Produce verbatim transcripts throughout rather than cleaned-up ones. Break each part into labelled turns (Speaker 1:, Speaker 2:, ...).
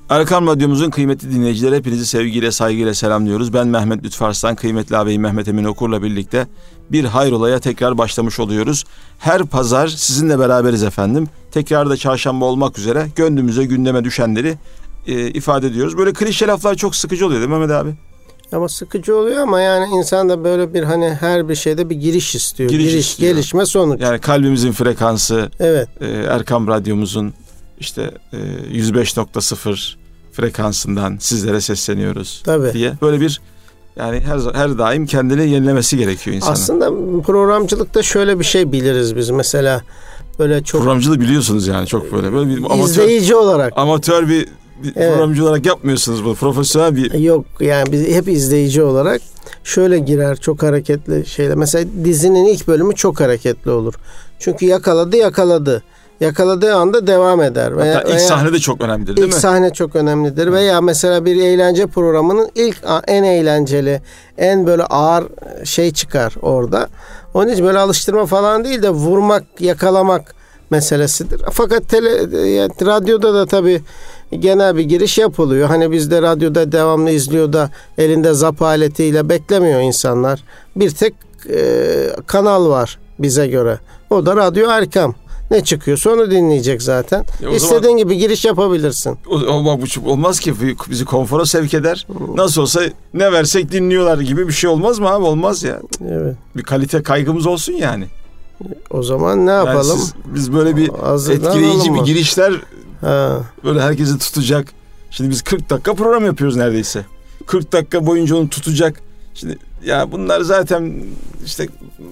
Speaker 1: Erkam Radyomuzun kıymetli dinleyicileri, hepinizi sevgiyle, saygıyla selamlıyoruz. Ben Mehmet Lütfü Arslan, kıymetli ağabeyim Mehmet Emin Okur'la birlikte bir hayrolaya tekrar başlamış oluyoruz. Her pazar sizinle beraberiz efendim. Tekrar da çarşamba olmak üzere gönlümüze, gündeme düşenleri e, ifade ediyoruz. Böyle klişe laflar çok sıkıcı oluyor değil mi Mehmet abi?
Speaker 2: Ama sıkıcı oluyor ama yani insan da böyle bir hani her bir şeyde bir giriş istiyor.
Speaker 1: Giriş,
Speaker 2: giriş
Speaker 1: istiyor.
Speaker 2: Gelişme, sonuç.
Speaker 1: Yani kalbimizin frekansı,
Speaker 2: evet.
Speaker 1: e, Erkam Radyomuzun işte e, yüz beş nokta sıfır frekansından sizlere sesleniyoruz
Speaker 2: Tabii.
Speaker 1: diye. Böyle bir yani her her daim kendini yenilemesi gerekiyor insanın.
Speaker 2: Aslında programcılıkta şöyle bir şey biliriz biz mesela, böyle çok
Speaker 1: programcılığı biliyorsunuz yani çok böyle böyle bir amatör,
Speaker 2: izleyici olarak
Speaker 1: amatör bir, bir
Speaker 2: evet.
Speaker 1: programcı olarak yapmıyorsunuz bunu. Profesyonel bir
Speaker 2: yok yani biz hep izleyici olarak şöyle girer çok hareketli şeyler. Mesela dizinin ilk bölümü çok hareketli olur. Çünkü yakaladı yakaladı. Yakaladığı anda devam eder. Veya,
Speaker 1: Hatta ilk
Speaker 2: veya
Speaker 1: sahne de çok önemlidir değil
Speaker 2: ilk
Speaker 1: mi?
Speaker 2: İlk sahne çok önemlidir. Hı. Veya mesela bir eğlence programının ilk en eğlenceli, en böyle ağır şey çıkar orada. Onun için böyle alıştırma falan değil de vurmak, yakalamak meselesidir. Fakat tele, radyoda da tabii genel bir giriş yapılıyor. Hani bizde radyoda devamlı izliyor da elinde zap aletiyle beklemiyor insanlar. Bir tek e, kanal var bize göre. O da Radyo Erkam. Ne çıkıyorsa onu dinleyecek zaten. E İstediğin zaman, gibi giriş yapabilirsin.
Speaker 1: O, o, bak, bu olmaz ki, bizi konfora sevk eder. Nasıl olsa ne versek dinliyorlar gibi bir şey olmaz mı abi? Olmaz ya.
Speaker 2: Evet.
Speaker 1: Bir kalite kaygımız olsun yani.
Speaker 2: O zaman ne yapalım? Yani siz,
Speaker 1: biz böyle bir Hazırdan etkileyici bir girişler ha. böyle herkesi tutacak. Şimdi biz kırk dakika program yapıyoruz neredeyse. kırk dakika boyunca onu tutacak. Şimdi ya bunlar zaten işte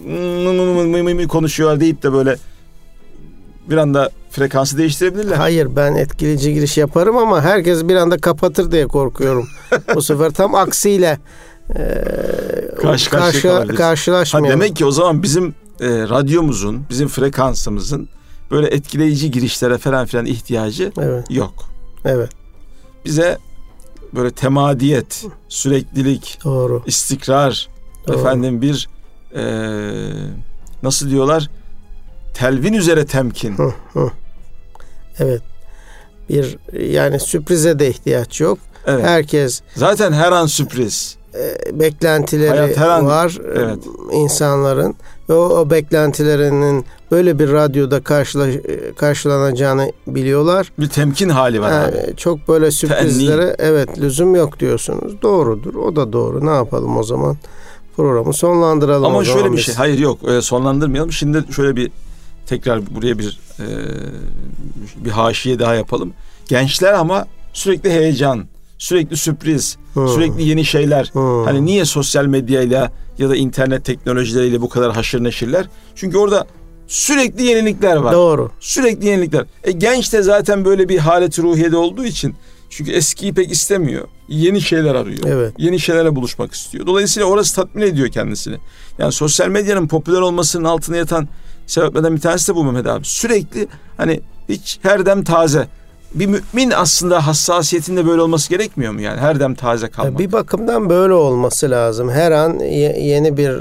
Speaker 1: konuşuyorlar deyip de böyle bir anda frekansı değiştirebilirler.
Speaker 2: Hayır, ben etkileyici giriş yaparım ama herkes bir anda kapatır diye korkuyorum. Bu sefer tam aksiyle e,
Speaker 1: karşı
Speaker 2: karşı, karşılaşmayalım.
Speaker 1: Demek ki o zaman bizim e, radyomuzun, bizim frekansımızın böyle etkileyici girişlere falan filan ihtiyacı
Speaker 2: evet.
Speaker 1: yok.
Speaker 2: Evet.
Speaker 1: Bize böyle temadiyet, süreklilik,
Speaker 2: doğru.
Speaker 1: istikrar,
Speaker 2: doğru.
Speaker 1: efendim bir e, nasıl diyorlar? Telvin üzere temkin.
Speaker 2: Hı, hı. Evet. Bir yani sürprize de ihtiyaç yok.
Speaker 1: Evet.
Speaker 2: Herkes
Speaker 1: zaten her an sürpriz.
Speaker 2: E, beklentileri
Speaker 1: Hayat her an,
Speaker 2: var
Speaker 1: evet.
Speaker 2: insanların ve o, o beklentilerinin böyle bir radyoda karşıla, karşılanacağını biliyorlar.
Speaker 1: Bir temkin hali var
Speaker 2: yani
Speaker 1: abi.
Speaker 2: Çok böyle sürprizlere Tenni. evet lüzum yok diyorsunuz. Doğrudur. O da doğru. Ne yapalım o zaman? Programı sonlandıralım.
Speaker 1: Ama
Speaker 2: o zaman
Speaker 1: şöyle bir
Speaker 2: biz.
Speaker 1: şey. Hayır yok. Öyle sonlandırmayalım. Şimdi şöyle bir tekrar buraya bir e, bir haşiye daha yapalım. Gençler ama sürekli heyecan, sürekli sürpriz, hmm. sürekli yeni şeyler. Hmm. Hani niye sosyal medyayla ya da internet teknolojileriyle bu kadar haşır neşirler? Çünkü orada sürekli yenilikler var.
Speaker 2: Doğru.
Speaker 1: Sürekli yenilikler. E, genç de zaten böyle bir halet-i ruhiyede olduğu için, çünkü eskiyi pek istemiyor. Yeni şeyler arıyor.
Speaker 2: Evet.
Speaker 1: Yeni şeylerle buluşmak istiyor. Dolayısıyla orası tatmin ediyor kendisini. Yani sosyal medyanın popüler olmasının altına yatan sebeplerden bir tanesi de bu Mehmet abi. Sürekli hani hiç her dem taze. Bir mümin aslında hassasiyetinde böyle olması gerekmiyor mu yani? Her dem taze kalmak.
Speaker 2: Bir bakımdan böyle olması lazım. Her an yeni bir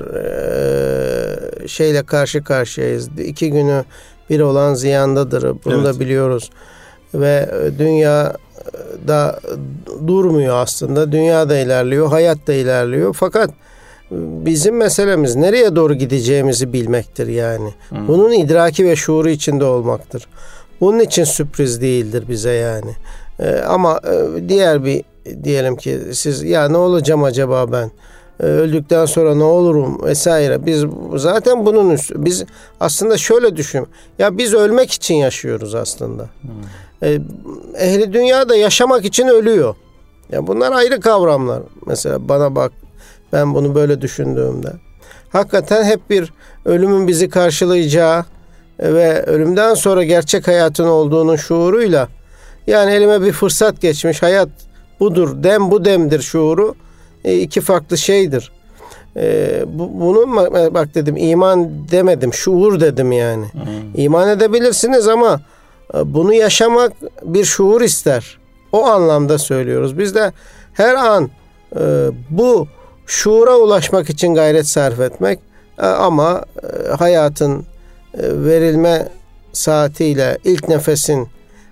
Speaker 2: e, şeyle karşı karşıyayız. İki günü bir olan ziyandadır. Bunu evet. da biliyoruz. Ve dünya da durmuyor aslında. Dünya da ilerliyor, hayat da ilerliyor. Fakat bizim meselemiz nereye doğru gideceğimizi bilmektir yani. Hmm. Bunun idraki ve şuuru içinde olmaktır. Bunun için sürpriz değildir bize yani. Ee, ama e, diğer bir diyelim ki siz ya ne olacağım acaba ben? Ee, öldükten sonra ne olurum vesaire. Biz zaten bunun üstü. Biz aslında şöyle düşün. Ya biz ölmek için yaşıyoruz aslında. Hmm. Ee, ehli dünya da yaşamak için ölüyor. Ya bunlar ayrı kavramlar. Mesela bana bak, ben bunu böyle düşündüğümde. Hakikaten hep bir ölümün bizi karşılayacağı ve ölümden sonra gerçek hayatın olduğunun şuuruyla, yani elime bir fırsat geçmiş, hayat budur, dem bu demdir şuuru, e, iki farklı şeydir. E, bu, bunu bak dedim, iman demedim, şuur dedim yani. Hmm. İman edebilirsiniz ama bunu yaşamak bir şuur ister. O anlamda söylüyoruz. Biz de her an e, bu şuura ulaşmak için gayret sarf etmek e, ama e, hayatın e, verilme saatiyle ilk nefesin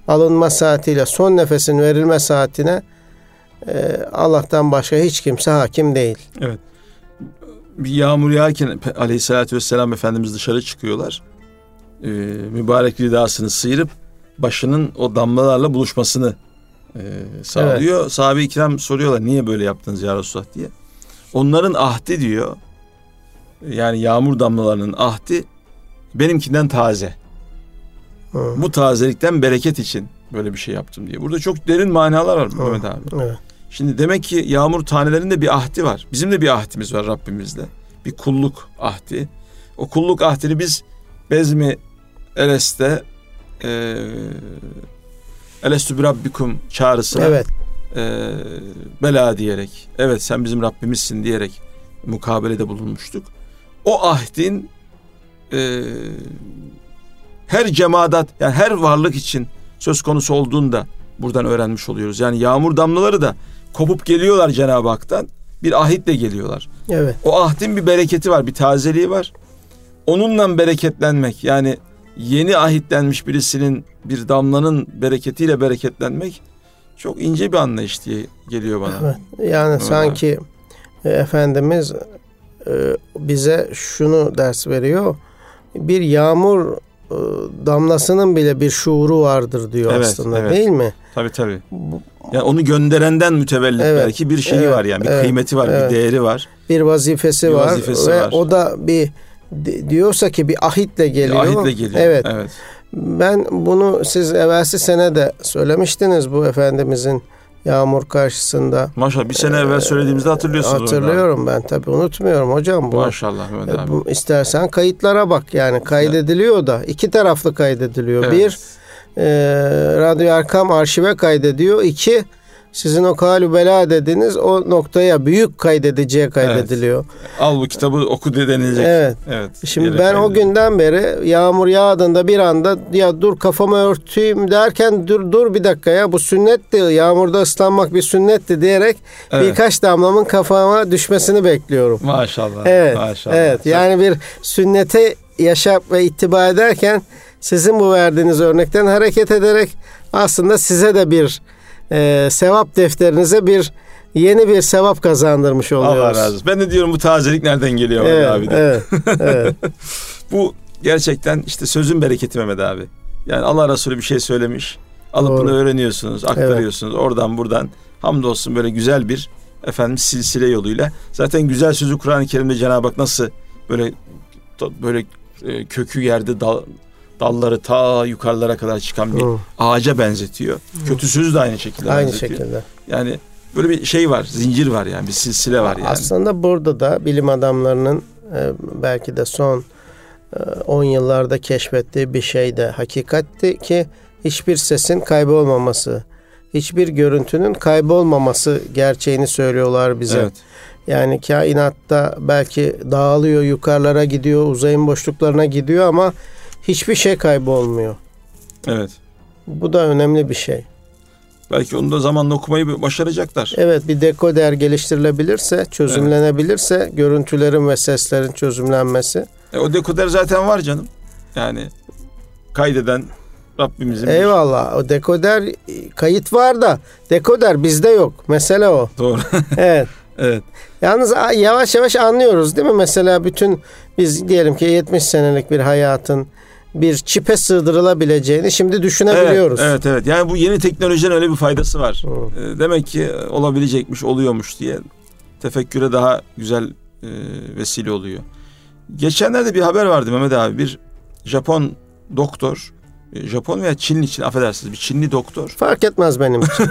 Speaker 2: alınma saatiyle son nefesin verilme saatine e, Allah'tan başka hiç kimse hakim değil.
Speaker 1: Evet. Bir yağmur yağarken Aleyhisselatü Vesselam Efendimiz dışarı çıkıyorlar. Ee, mübarek ridasını sıyırıp başının o damlalarla buluşmasını e, sağlıyor. Evet. Sahabe-i kiram soruyorlar, niye böyle yaptınız ya Resulullah diye. Onların ahdi diyor, yani yağmur damlalarının ahdi benimkinden taze. Hı. Bu tazelikten bereket için böyle bir şey yaptım diye. Burada çok derin manalar var Mehmet abi. Evet. Şimdi demek ki yağmur tanelerinde bir ahdi var. Bizim de bir ahdimiz var Rabbimizle. Bir kulluk ahdi. O kulluk ahdini biz Bezmi Eles'te e, Elestü bi Rabbikum çağrısına evet. e, bela diyerek, evet sen bizim Rabbimizsin diyerek mukabelede bulunmuştuk. O ahdin e, her cemaat, yani her varlık için söz konusu olduğunda buradan öğrenmiş oluyoruz. Yani yağmur damlaları da kopup geliyorlar Cenab-ı Hak'tan, bir ahitle geliyorlar. Evet. O ahdin bir bereketi var, bir tazeliği var. Onunla bereketlenmek, yani yeni ahitlenmiş birisinin, bir damlanın bereketiyle bereketlenmek çok ince bir anlayış diye geliyor bana.
Speaker 2: Evet. Yani evet. Sanki e, Efendimiz e, bize şunu ders veriyor. Bir yağmur e, damlasının bile bir şuuru vardır diyor evet, aslında evet. Değil mi?
Speaker 1: Tabii tabii. Yani onu gönderenden mütevellit evet, belki bir şeyi evet, var yani bir evet, kıymeti var, evet. Bir değeri var.
Speaker 2: Bir vazifesi bir var vazifesi ve var. O da bir diyorsa ki bir ahitle geliyor.
Speaker 1: Bir ahitle geliyor.
Speaker 2: Evet. evet. Ben bunu siz evvelsi sene de söylemiştiniz bu Efendimizin yağmur karşısında.
Speaker 1: Maşallah bir sene evvel söylediğimizde hatırlıyorsunuz.
Speaker 2: Hatırlıyorum ben tabii unutmuyorum hocam. Bu,
Speaker 1: Maşallah Mehmet abi. Bu,
Speaker 2: istersen kayıtlara bak yani kaydediliyor da iki taraflı kaydediliyor. Evet. Bir e, Radyo Erkam arşive kaydediyor. İki sizin o kâlü bela dediğiniz o noktaya büyük kaydediciye kaydediliyor.
Speaker 1: Evet. Al bu kitabı oku denilecek.
Speaker 2: Evet. evet. Şimdi ben o günden beri yağmur yağdığında bir anda ya dur kafamı örteyim derken dur dur bir dakika ya bu sünnetti. Yağmurda ıslanmak bir sünnetti diyerek evet. birkaç damlamın kafama düşmesini bekliyorum.
Speaker 1: Maşallah.
Speaker 2: Evet.
Speaker 1: Maşallah.
Speaker 2: Evet. Yani bir sünnete yaşap ve ittiba ederken sizin bu verdiğiniz örnekten hareket ederek aslında size de bir Ee, sevap defterinize bir yeni bir sevap kazandırmış oluyoruz.
Speaker 1: Allah razı olsun. Ben de diyorum bu tazelik nereden geliyor
Speaker 2: evet,
Speaker 1: Mehmet abi de.
Speaker 2: Evet, evet.
Speaker 1: Bu gerçekten işte sözün bereketi Mehmet abi. Yani Allah Resulü bir şey söylemiş. Alıp Doğru. bunu öğreniyorsunuz, aktarıyorsunuz. Evet. Oradan buradan hamdolsun böyle güzel bir efendim silsile yoluyla. Zaten güzel sözü Kur'an-ı Kerim'de Cenab-ı Hak nasıl böyle böyle kökü yerde dal dalları ta yukarılara kadar çıkan bir hmm. ağaca benzetiyor. Hmm. Kötü sözü de aynı şekilde
Speaker 2: aynı
Speaker 1: benzetiyor.
Speaker 2: şekilde.
Speaker 1: Yani böyle bir şey var, zincir var yani, bir silsile var yani.
Speaker 2: Aslında burada da bilim adamlarının belki de son on yıllarda keşfettiği bir şey de hakikatti ki hiçbir sesin kaybolmaması, hiçbir görüntünün kaybolmaması gerçeğini söylüyorlar bize. Evet. Yani kainatta belki dağılıyor, yukarılara gidiyor, uzayın boşluklarına gidiyor ama hiçbir şey kaybolmuyor.
Speaker 1: Evet.
Speaker 2: Bu da önemli bir şey.
Speaker 1: Belki onu da zamanla okumayı başaracaklar.
Speaker 2: Evet, bir dekoder geliştirilebilirse, çözümlenebilirse evet. görüntülerin ve seslerin çözümlenmesi.
Speaker 1: E, o dekoder zaten var canım. Yani kaydeden Rabbimizin.
Speaker 2: Eyvallah. Bir... O dekoder kayıt var da dekoder bizde yok. Mesele o.
Speaker 1: Doğru.
Speaker 2: Evet.
Speaker 1: Evet.
Speaker 2: Yalnız yavaş yavaş anlıyoruz değil mi? Mesela bütün biz diyelim ki yetmiş senelik bir hayatın bir çipe sığdırılabileceğini şimdi düşünebiliyoruz.
Speaker 1: Evet, evet, evet. Yani bu yeni teknolojinin öyle bir faydası var. Hmm. Demek ki olabilecekmiş, oluyormuş diye tefekküre daha güzel e, vesile oluyor. Geçenlerde bir haber vardı Mehmet abi. Bir Japon doktor, Japon veya Çinli için affedersiniz bir Çinli doktor.
Speaker 2: Fark etmez benim için.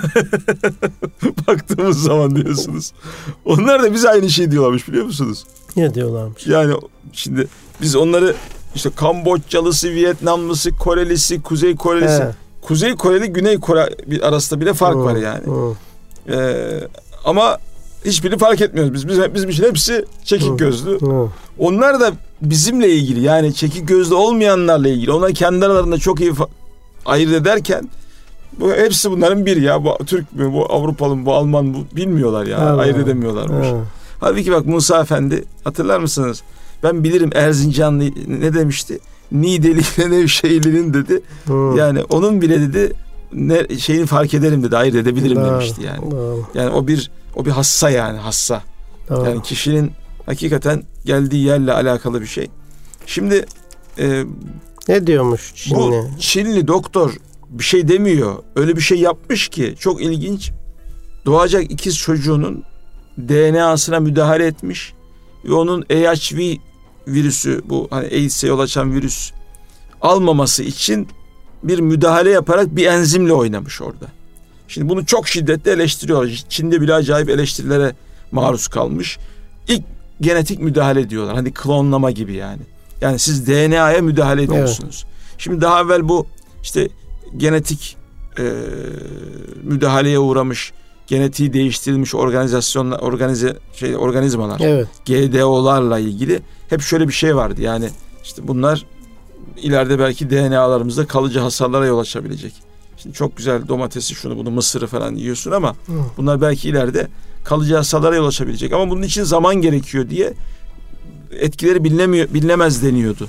Speaker 1: Baktığımız zaman diyorsunuz. Onlar da bize aynı şey diyorlarmış biliyor musunuz?
Speaker 2: Ne diyorlarmış?
Speaker 1: Yani şimdi biz onları işte Kamboçyalısı, Vietnamlısı, Korelisi, Kuzey Korelisi. He. Kuzey Koreli, Güney Kore arasında bile fark hmm. var yani. Hmm. Ee, ama hiçbirini fark etmiyoruz biz. Biz bizim için hepsi çekik hmm. gözlü. Hmm. Onlar da bizimle ilgili yani çekik gözlü olmayanlarla ilgili. Onlar kendi aralarında çok iyi fa- ayırt ederken bu hepsi bunların biri ya. Bu Türk mü, bu Avrupalı mı, bu Alman mı bilmiyorlar ya. Yani. Ayırt edemiyorlarmış. Ha. Halbuki bak Musa Efendi hatırlar mısınız? Ben bilirim Erzincanlı ne demişti? Niğdeli ile Nevşehirli'nin dedi. Hmm. Yani onun bile dedi ne şeyini fark ederim dedi, ayırt edebilirim
Speaker 2: Doğru,
Speaker 1: demişti yani.
Speaker 2: Doğru.
Speaker 1: Yani o bir o bir hassa yani hassa.
Speaker 2: Doğru.
Speaker 1: Yani kişinin hakikaten geldiği yerle alakalı bir şey. Şimdi e,
Speaker 2: ne diyormuş Çinli?
Speaker 1: Bu Çinli doktor bir şey demiyor. Öyle bir şey yapmış ki çok ilginç. Doğacak ikiz çocuğunun D N A'sına müdahale etmiş ve onun H I V virüsü, bu hani AIDS'e yol açan virüs almaması için bir müdahale yaparak bir enzimle oynamış orada. Şimdi bunu çok şiddetle eleştiriyorlar. Çin'de bile acayip eleştirilere maruz kalmış. İlk genetik müdahale diyorlar. Hani klonlama gibi yani. Yani siz D N A'ya müdahale ediyorsunuz. Evet. Şimdi daha evvel bu işte genetik e, müdahaleye uğramış, genetiği değiştirilmiş organizasyonlar, organize şey organizmalar, evet. G D O'larla ilgili hep şöyle bir şey vardı. Yani işte bunlar ileride belki D N A'larımızda kalıcı hasarlara yol açabilecek. Şimdi çok güzel domatesi, şunu bunu, mısırı falan yiyorsun ama Hı. bunlar belki ileride kalıcı hasarlara yol açabilecek. Ama bunun için zaman gerekiyor diye etkileri bilinemiyor, bilinemez deniyordu.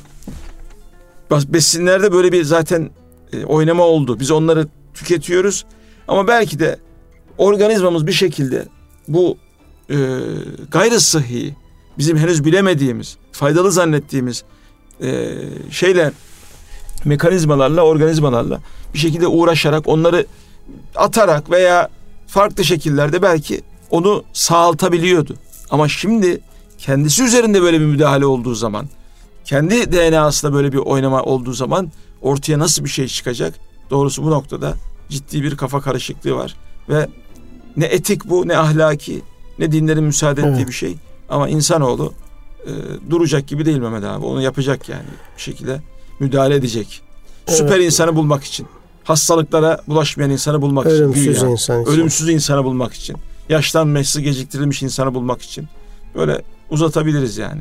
Speaker 1: Besinlerde böyle bir zaten e, oynama oldu. Biz onları tüketiyoruz ama belki de organizmamız bir şekilde bu e, gayri sıhhi, bizim henüz bilemediğimiz, faydalı zannettiğimiz e, şeyler, mekanizmalarla, organizmalarla bir şekilde uğraşarak, onları atarak veya farklı şekillerde belki onu sağaltabiliyordu. Ama şimdi kendisi üzerinde böyle bir müdahale olduğu zaman, kendi D N A'sında böyle bir oynama olduğu zaman ortaya nasıl bir şey çıkacak? Doğrusu bu noktada ciddi bir kafa karışıklığı var ve ne etik bu, ne ahlaki, ne dinlerin müsaade ettiği evet. bir şey. Ama insanoğlu e, duracak gibi değil Mehmet abi. Onu yapacak yani. Bir şekilde müdahale edecek. Evet. Süper insanı bulmak için. Hastalıklara bulaşmayan insanı bulmak
Speaker 2: Ölümsüz
Speaker 1: için. Ölümsüz
Speaker 2: insan için.
Speaker 1: Ölümsüz insanı bulmak için. Yaşlanması geciktirilmiş insanı bulmak için. Böyle uzatabiliriz yani.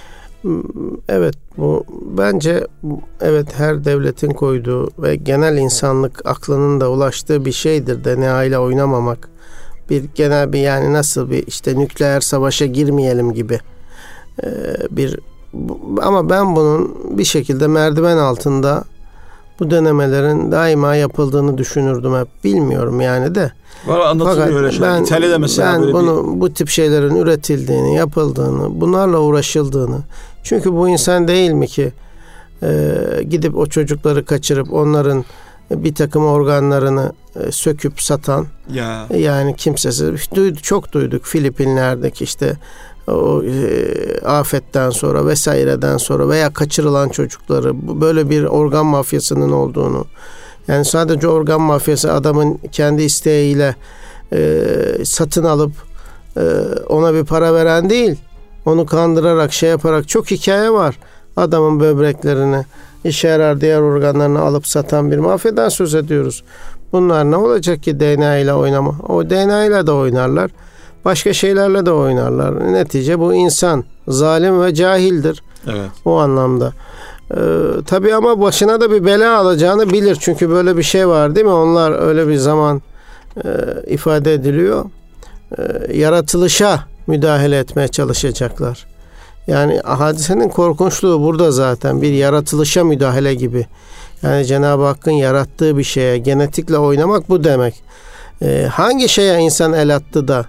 Speaker 2: Evet, bu bence evet her devletin koyduğu ve genel insanlık aklının da ulaştığı bir şeydir D N A ile oynamamak. Bir genel bir yani nasıl bir işte nükleer savaşa girmeyelim gibi ee, bir ama ben bunun bir şekilde merdiven altında bu denemelerin daima yapıldığını düşünürdüm hep. Bilmiyorum yani de.
Speaker 1: Var, anlatılıyor öyle şeyler.
Speaker 2: Ben,
Speaker 1: İtalya'da mesela
Speaker 2: ben
Speaker 1: böyle
Speaker 2: bunu,
Speaker 1: bir...
Speaker 2: bu tip şeylerin üretildiğini, yapıldığını, bunlarla uğraşıldığını. Çünkü bu insan değil mi ki e, gidip o çocukları kaçırıp onların bir takım organlarını e, söküp satan.
Speaker 1: Ya.
Speaker 2: Yani kimsesiz. Duyduk, çok duyduk Filipinler'deki işte o e, afetten sonra vesaireden sonra veya kaçırılan çocukları, bu böyle bir organ mafyasının olduğunu. Yani sadece organ mafyası adamın kendi isteğiyle e, satın alıp e, ona bir para veren değil. Onu kandırarak şey yaparak çok hikaye var. Adamın böbreklerini, işe yarar diğer organlarını alıp satan bir mafyadan söz ediyoruz. Bunlar ne olacak ki D N A ile oynama? O D N A ile de oynarlar. Başka şeylerle de oynarlar. Netice bu insan zalim ve cahildir.
Speaker 1: Evet.
Speaker 2: O anlamda. Ee, tabii ama başına da bir bela alacağını bilir. Çünkü böyle bir şey var değil mi? Onlar öyle bir zaman e, ifade ediliyor. E, yaratılışa müdahale etmeye çalışacaklar. Yani hadisenin korkunçluğu burada zaten. Bir yaratılışa müdahale gibi. Yani Cenab-ı Hakk'ın yarattığı bir şeye genetikle oynamak bu demek. E, hangi şeye insan el attı da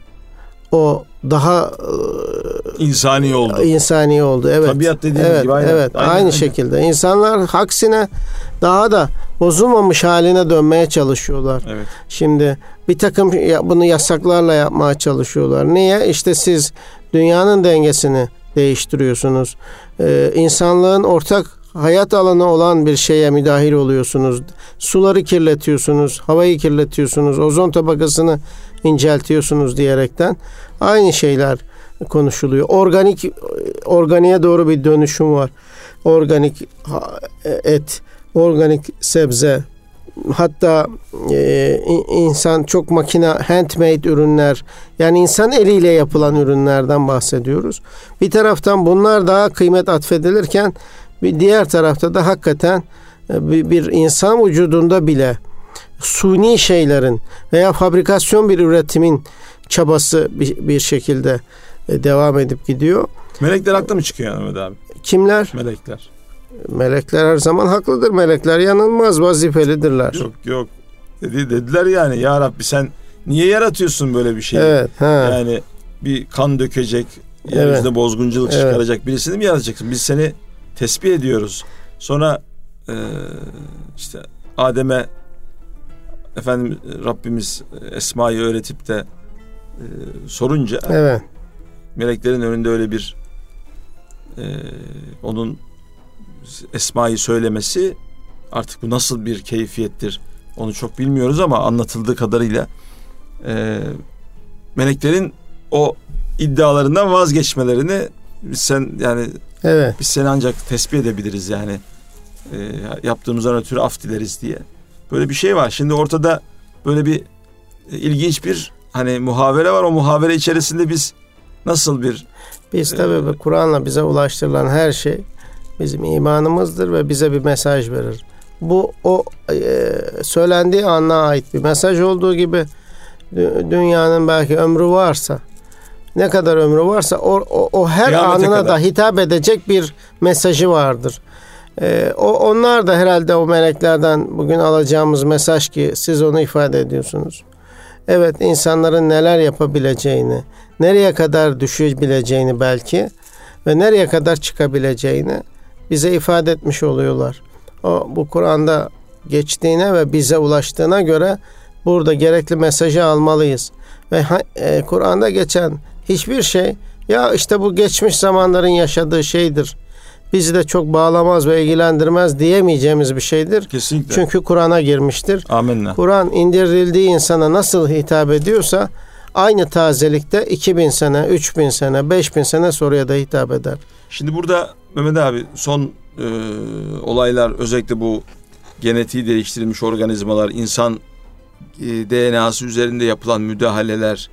Speaker 2: o daha
Speaker 1: insani oldu.
Speaker 2: İnsani oldu. Evet.
Speaker 1: Tabiat dediğimiz
Speaker 2: evet,
Speaker 1: gibi. Aynen.
Speaker 2: Evet.
Speaker 1: Aynen,
Speaker 2: aynı
Speaker 1: aynen.
Speaker 2: şekilde. İnsanlar aksine daha da bozulmamış haline dönmeye çalışıyorlar.
Speaker 1: Evet.
Speaker 2: Şimdi bir takım bunu yasaklarla yapmaya çalışıyorlar. Niye? İşte siz dünyanın dengesini değiştiriyorsunuz. Ee, insanlığın ortak hayat alanı olan bir şeye müdahil oluyorsunuz. Suları kirletiyorsunuz, havayı kirletiyorsunuz, ozon tabakasını inceltiyorsunuz diyerekten aynı şeyler konuşuluyor. Organik organiğe doğru bir dönüşüm var. Organik et, organik sebze, hatta e, insan çok makine handmade ürünler, yani insan eliyle yapılan ürünlerden bahsediyoruz. Bir taraftan bunlar daha kıymet atfedilirken bir diğer tarafta da hakikaten bir, bir insan vücudunda bile suni şeylerin veya fabrikasyon bir üretimin çabası bir, bir şekilde devam edip gidiyor.
Speaker 1: Melekler haklı mı çıkıyor yani Mehmet abi?
Speaker 2: Kimler?
Speaker 1: Melekler.
Speaker 2: Melekler her zaman haklıdır. Melekler yanılmaz, vazifelidirler.
Speaker 1: Yok yok. Dedi, dediler yani ya Rabbi sen niye yaratıyorsun böyle bir şeyi?
Speaker 2: Evet, he.
Speaker 1: Yani bir kan dökecek, yeryüzünde evet. bozgunculuk evet. çıkaracak birisini mi yaratacaksın? Biz seni tesbih ediyoruz. Sonra e, işte Adem'e efendim Rabbimiz Esma'yı öğretip de e, sorunca
Speaker 2: evet.
Speaker 1: meleklerin önünde öyle bir e, onun Esma'yı söylemesi, artık bu nasıl bir keyfiyettir onu çok bilmiyoruz ama anlatıldığı kadarıyla e, meleklerin o iddialarından vazgeçmelerini biz sen yani
Speaker 2: evet.
Speaker 1: biz seni ancak tesbih edebiliriz yani e, yaptığımızdan ötürü af dileriz diye. Böyle bir şey var. Şimdi ortada böyle bir e, ilginç bir hani muhavere var. O muhavere içerisinde biz nasıl bir
Speaker 2: biz tabii e, Kur'an'la bize ulaştırılan her şey bizim imanımızdır ve bize bir mesaj verir. Bu o e, söylendiği ana ait bir mesaj olduğu gibi dünyanın belki ömrü varsa, ne kadar ömrü varsa o, o, o her Kıyamete anına kadar da hitap edecek bir mesajı vardır. Ee, o onlar da herhalde o meleklerden bugün alacağımız mesaj ki siz onu ifade ediyorsunuz. Evet, insanların neler yapabileceğini, nereye kadar düşebileceğini belki ve nereye kadar çıkabileceğini bize ifade etmiş oluyorlar. O bu Kur'an'da geçtiğine ve bize ulaştığına göre burada gerekli mesajı almalıyız. Ve e, Kur'an'da geçen hiçbir şey ya işte bu geçmiş zamanların yaşadığı şeydir, bizi de çok bağlamaz ve ilgilendirmez diyemeyeceğimiz bir şeydir.
Speaker 1: Kesinlikle.
Speaker 2: Çünkü Kur'an'a girmiştir.
Speaker 1: Amenna.
Speaker 2: Kur'an indirildiği insana nasıl hitap ediyorsa aynı tazelikte iki bin sene, üç bin sene, beş bin sene sonraya da hitap eder.
Speaker 1: Şimdi burada Mehmet abi son e, olaylar, özellikle bu genetiği değiştirilmiş organizmalar, insan e, D N A'sı üzerinde yapılan müdahaleler,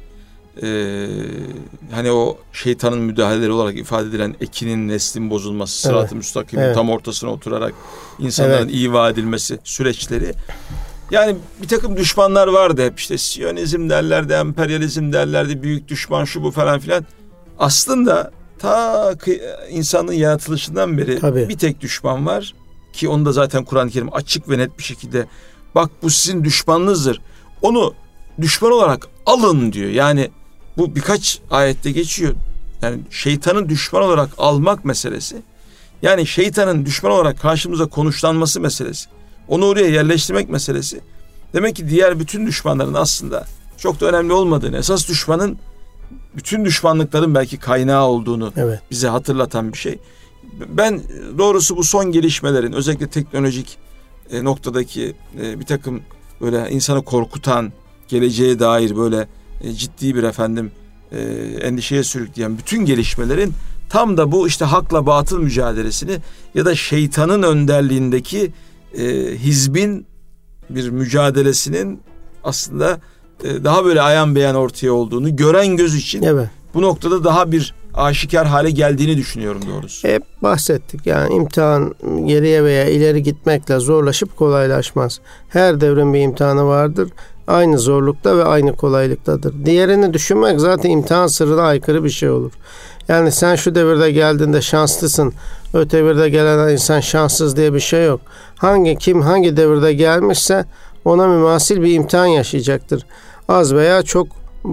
Speaker 1: e, hani o şeytanın müdahaleleri olarak ifade edilen ekinin, neslin bozulması, sırat-ı evet. müstakimin evet. tam ortasına oturarak insanların evet. iva edilmesi süreçleri. Yani bir takım düşmanlar vardı hep, işte Siyonizm derlerdi, emperyalizm derlerdi, büyük düşman şu bu falan filan. Aslında ta insanlığın yaratılışından beri Tabii. bir tek düşman var ki onu da zaten Kur'an-ı Kerim açık ve net bir şekilde, bak bu sizin düşmanınızdır, onu düşman olarak alın diyor. Yani bu birkaç ayette geçiyor. Yani şeytanın düşman olarak almak meselesi, yani şeytanın düşman olarak karşımıza konuşlanması meselesi, onu oraya yerleştirmek meselesi. Demek ki diğer bütün düşmanların aslında çok da önemli olmadığını, esas düşmanın bütün düşmanlıkların belki kaynağı olduğunu evet. bize hatırlatan bir şey. Ben doğrusu bu son gelişmelerin, özellikle teknolojik e, noktadaki e, bir takım böyle insanı korkutan, geleceğe dair böyle e, ciddi bir efendim e, endişeye sürükleyen bütün gelişmelerin tam da bu işte hakla batıl mücadelesini ya da şeytanın önderliğindeki e, hizbin bir mücadelesinin aslında e, daha böyle ayan beyan ortaya olduğunu gören göz için evet. bu noktada daha bir aşikar hale geldiğini düşünüyorum doğrusu.
Speaker 2: Hep bahsettik yani imtihan geriye veya ileri gitmekle zorlaşıp kolaylaşmaz. Her devrin bir imtihanı vardır. Aynı zorlukta ve aynı kolaylıktadır. Diğerini düşünmek zaten imtihan sırrına aykırı bir şey olur. Yani sen şu devirde geldiğinde şanslısın, öte devirde gelen insan şanssız diye bir şey yok. Hangi kim hangi devirde gelmişse ona mümasil bir imtihan yaşayacaktır. Az veya çok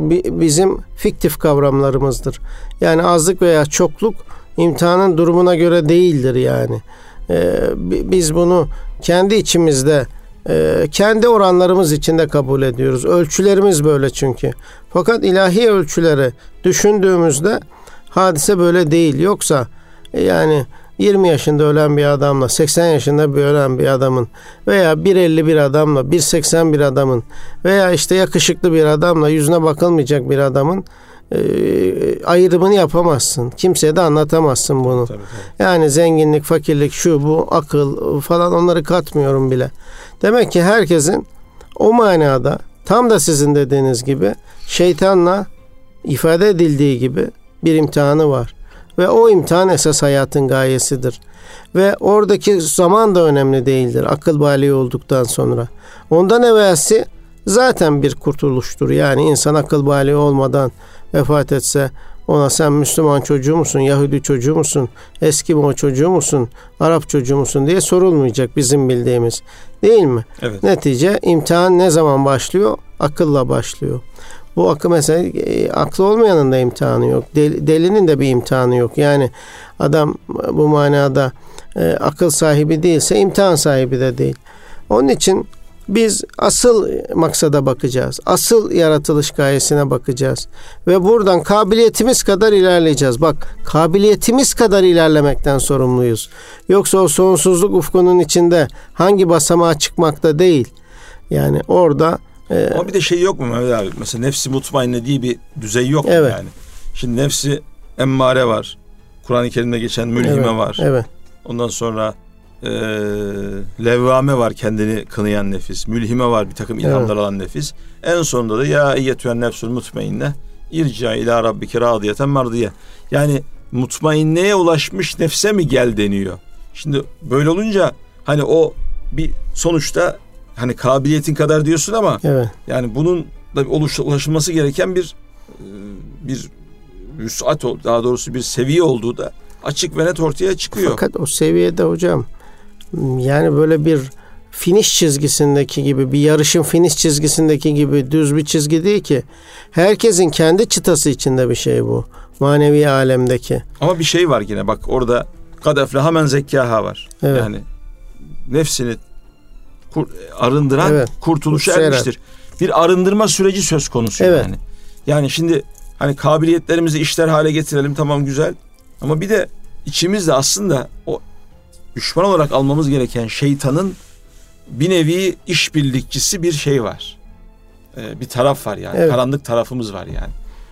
Speaker 2: bizim fiktif kavramlarımızdır. Yani azlık veya çokluk imtihanın durumuna göre değildir yani. Ee, biz bunu kendi içimizde, e, kendi oranlarımız içinde kabul ediyoruz. Ölçülerimiz böyle çünkü. Fakat ilahi ölçüleri düşündüğümüzde hadise böyle değil. Yoksa yani yirmi yaşında ölen bir adamla seksen yaşında bir ölen bir adamın veya bir elli bir adamla bir seksen bir adamın veya işte yakışıklı bir adamla yüzüne bakılmayacak bir adamın e, ayrımını yapamazsın. Kimseye de anlatamazsın bunu. Tabii, tabii. Yani zenginlik, fakirlik, şu bu, akıl falan, onları katmıyorum bile. Demek ki herkesin o manada tam da sizin dediğiniz gibi şeytanla ifade edildiği gibi bir imtihanı var. Ve o imtihan esas hayatın gayesidir. Ve oradaki zaman da önemli değildir. Akıl bali olduktan sonra. Ondan evvelsi zaten bir kurtuluştur. Yani insan akıl bali olmadan vefat etse ona sen Müslüman çocuğu musun, Yahudi çocuğu musun, Eskimo çocuğu musun, Arap çocuğu musun diye sorulmayacak bizim bildiğimiz. Değil mi?
Speaker 1: Evet.
Speaker 2: Netice imtihan ne zaman başlıyor? Akılla başlıyor. Bu akıl mesela e, aklı olmayanın da imtihanı yok. Del, delinin de bir imtihanı yok. Yani adam bu manada e, akıl sahibi değilse imtihan sahibi de değil. Onun için biz asıl maksada bakacağız. Asıl yaratılış gayesine bakacağız. Ve buradan kabiliyetimiz kadar ilerleyeceğiz. Bak, kabiliyetimiz kadar ilerlemekten sorumluyuz. Yoksa o sonsuzluk ufkunun içinde hangi basamağa çıkmakta değil. Yani orada e,
Speaker 1: ama bir de şey yok mu Mehmet abi? Mesela nefsi mutmainne diye bir düzey yok mu
Speaker 2: evet.
Speaker 1: yani? Şimdi nefsi emmare var. Kur'an-ı Kerim'de geçen mülhime
Speaker 2: evet,
Speaker 1: var.
Speaker 2: Evet.
Speaker 1: Ondan sonra e, levvame var, kendini kınayan nefis. Mülhime var, bir takım ilhamlar evet. alan nefis. En sonunda da ya eyyetühen nefsul mutmainne irca ila rabbike radiyeten mardiye. Yani mutmainneye ulaşmış nefse mi gel deniyor. Şimdi böyle olunca hani o bir sonuçta hani kabiliyetin kadar diyorsun ama
Speaker 2: evet.
Speaker 1: yani bunun da ulaşılması gereken bir bir vüsat, daha doğrusu bir seviye olduğu da açık ve net ortaya çıkıyor.
Speaker 2: Fakat o seviyede hocam yani böyle bir finish çizgisindeki gibi, bir yarışın finish çizgisindeki gibi düz bir çizgi değil ki. Herkesin kendi çıtası içinde bir şey bu. Manevi alemdeki.
Speaker 1: Ama bir şey var yine bak orada kad efleha men zekkaha var.
Speaker 2: Evet.
Speaker 1: Yani nefsini kur, arındıran evet. kurtuluşa ermiştir. Bir arındırma süreci söz konusu evet. yani. Yani şimdi hani kabiliyetlerimizi işler hale getirelim, tamam güzel. Ama bir de içimizde aslında o düşman olarak almamız gereken şeytanın bir nevi işbirlikçisi bir şey var. Ee, bir taraf var yani. Evet. Karanlık tarafımız var yani.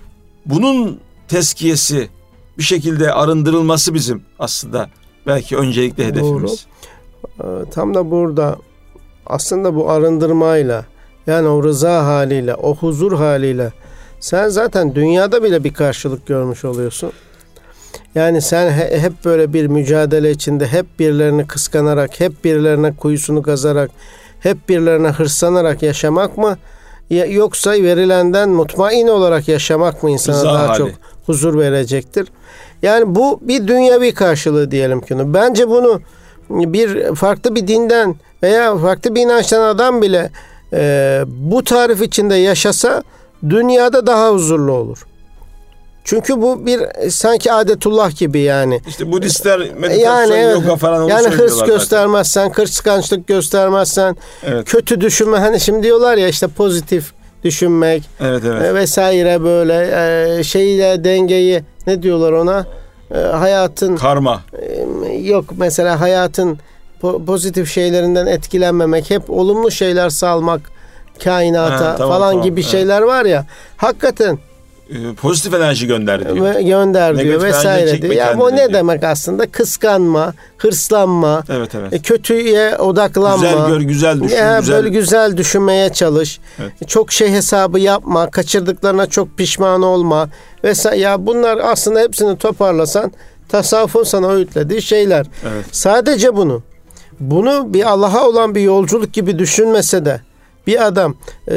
Speaker 1: Bunun tezkiyesi, bir şekilde arındırılması bizim aslında belki öncelikli hedefimiz.
Speaker 2: Doğru. Tam da burada aslında bu arındırmayla, yani o rıza haliyle, o huzur haliyle sen zaten dünyada bile bir karşılık görmüş oluyorsun. Yani sen he, hep böyle bir mücadele içinde, hep birilerini kıskanarak, hep birilerine kuyusunu kazarak, hep birilerine hırslanarak yaşamak mı? Ya, yoksa verilenden mutmain olarak yaşamak mı insana rıza daha hali. Çok huzur verecektir? Yani bu bir dünyevi karşılığı diyelim ki. Bence bunu bir farklı bir dinden veya farklı bir inançtan adam bile e, bu tarif içinde yaşasa dünyada daha huzurlu olur. Çünkü bu bir sanki adetullah gibi yani.
Speaker 1: İşte Budistler meditasyon,
Speaker 2: yani, evet,
Speaker 1: yoga falan onu
Speaker 2: yani hırs
Speaker 1: zaten.
Speaker 2: göstermezsen, kıskançlık göstermezsen, evet. kötü düşünme, hani şimdi diyorlar ya işte pozitif düşünmek
Speaker 1: evet, evet.
Speaker 2: vesaire böyle e, şeyle dengeyi ne diyorlar ona? E, hayatın
Speaker 1: karma.
Speaker 2: E, yok mesela hayatın po- pozitif şeylerinden etkilenmemek, hep olumlu şeyler salmak kainata ha, tamam, falan tamam, gibi evet. şeyler var ya. Hakikaten
Speaker 1: pozitif enerji gönder diyor.
Speaker 2: Gönder diyor vesaire diyor. Ya bu ne diyor. Demek aslında? Kıskanma, hırslanma, evet, evet. kötüye odaklanma.
Speaker 1: Güzel gör, güzel düşün.
Speaker 2: Ya,
Speaker 1: güzel.
Speaker 2: Böyle güzel düşünmeye çalış.
Speaker 1: Evet.
Speaker 2: Çok şey hesabı yapma, kaçırdıklarına çok pişman olma vesaire. Ya bunlar aslında hepsini toparlasan tasavvufun sana öğütlediği şeyler.
Speaker 1: Evet.
Speaker 2: Sadece bunu. Bunu bir Allah'a olan bir yolculuk gibi düşünmese de bir adam e,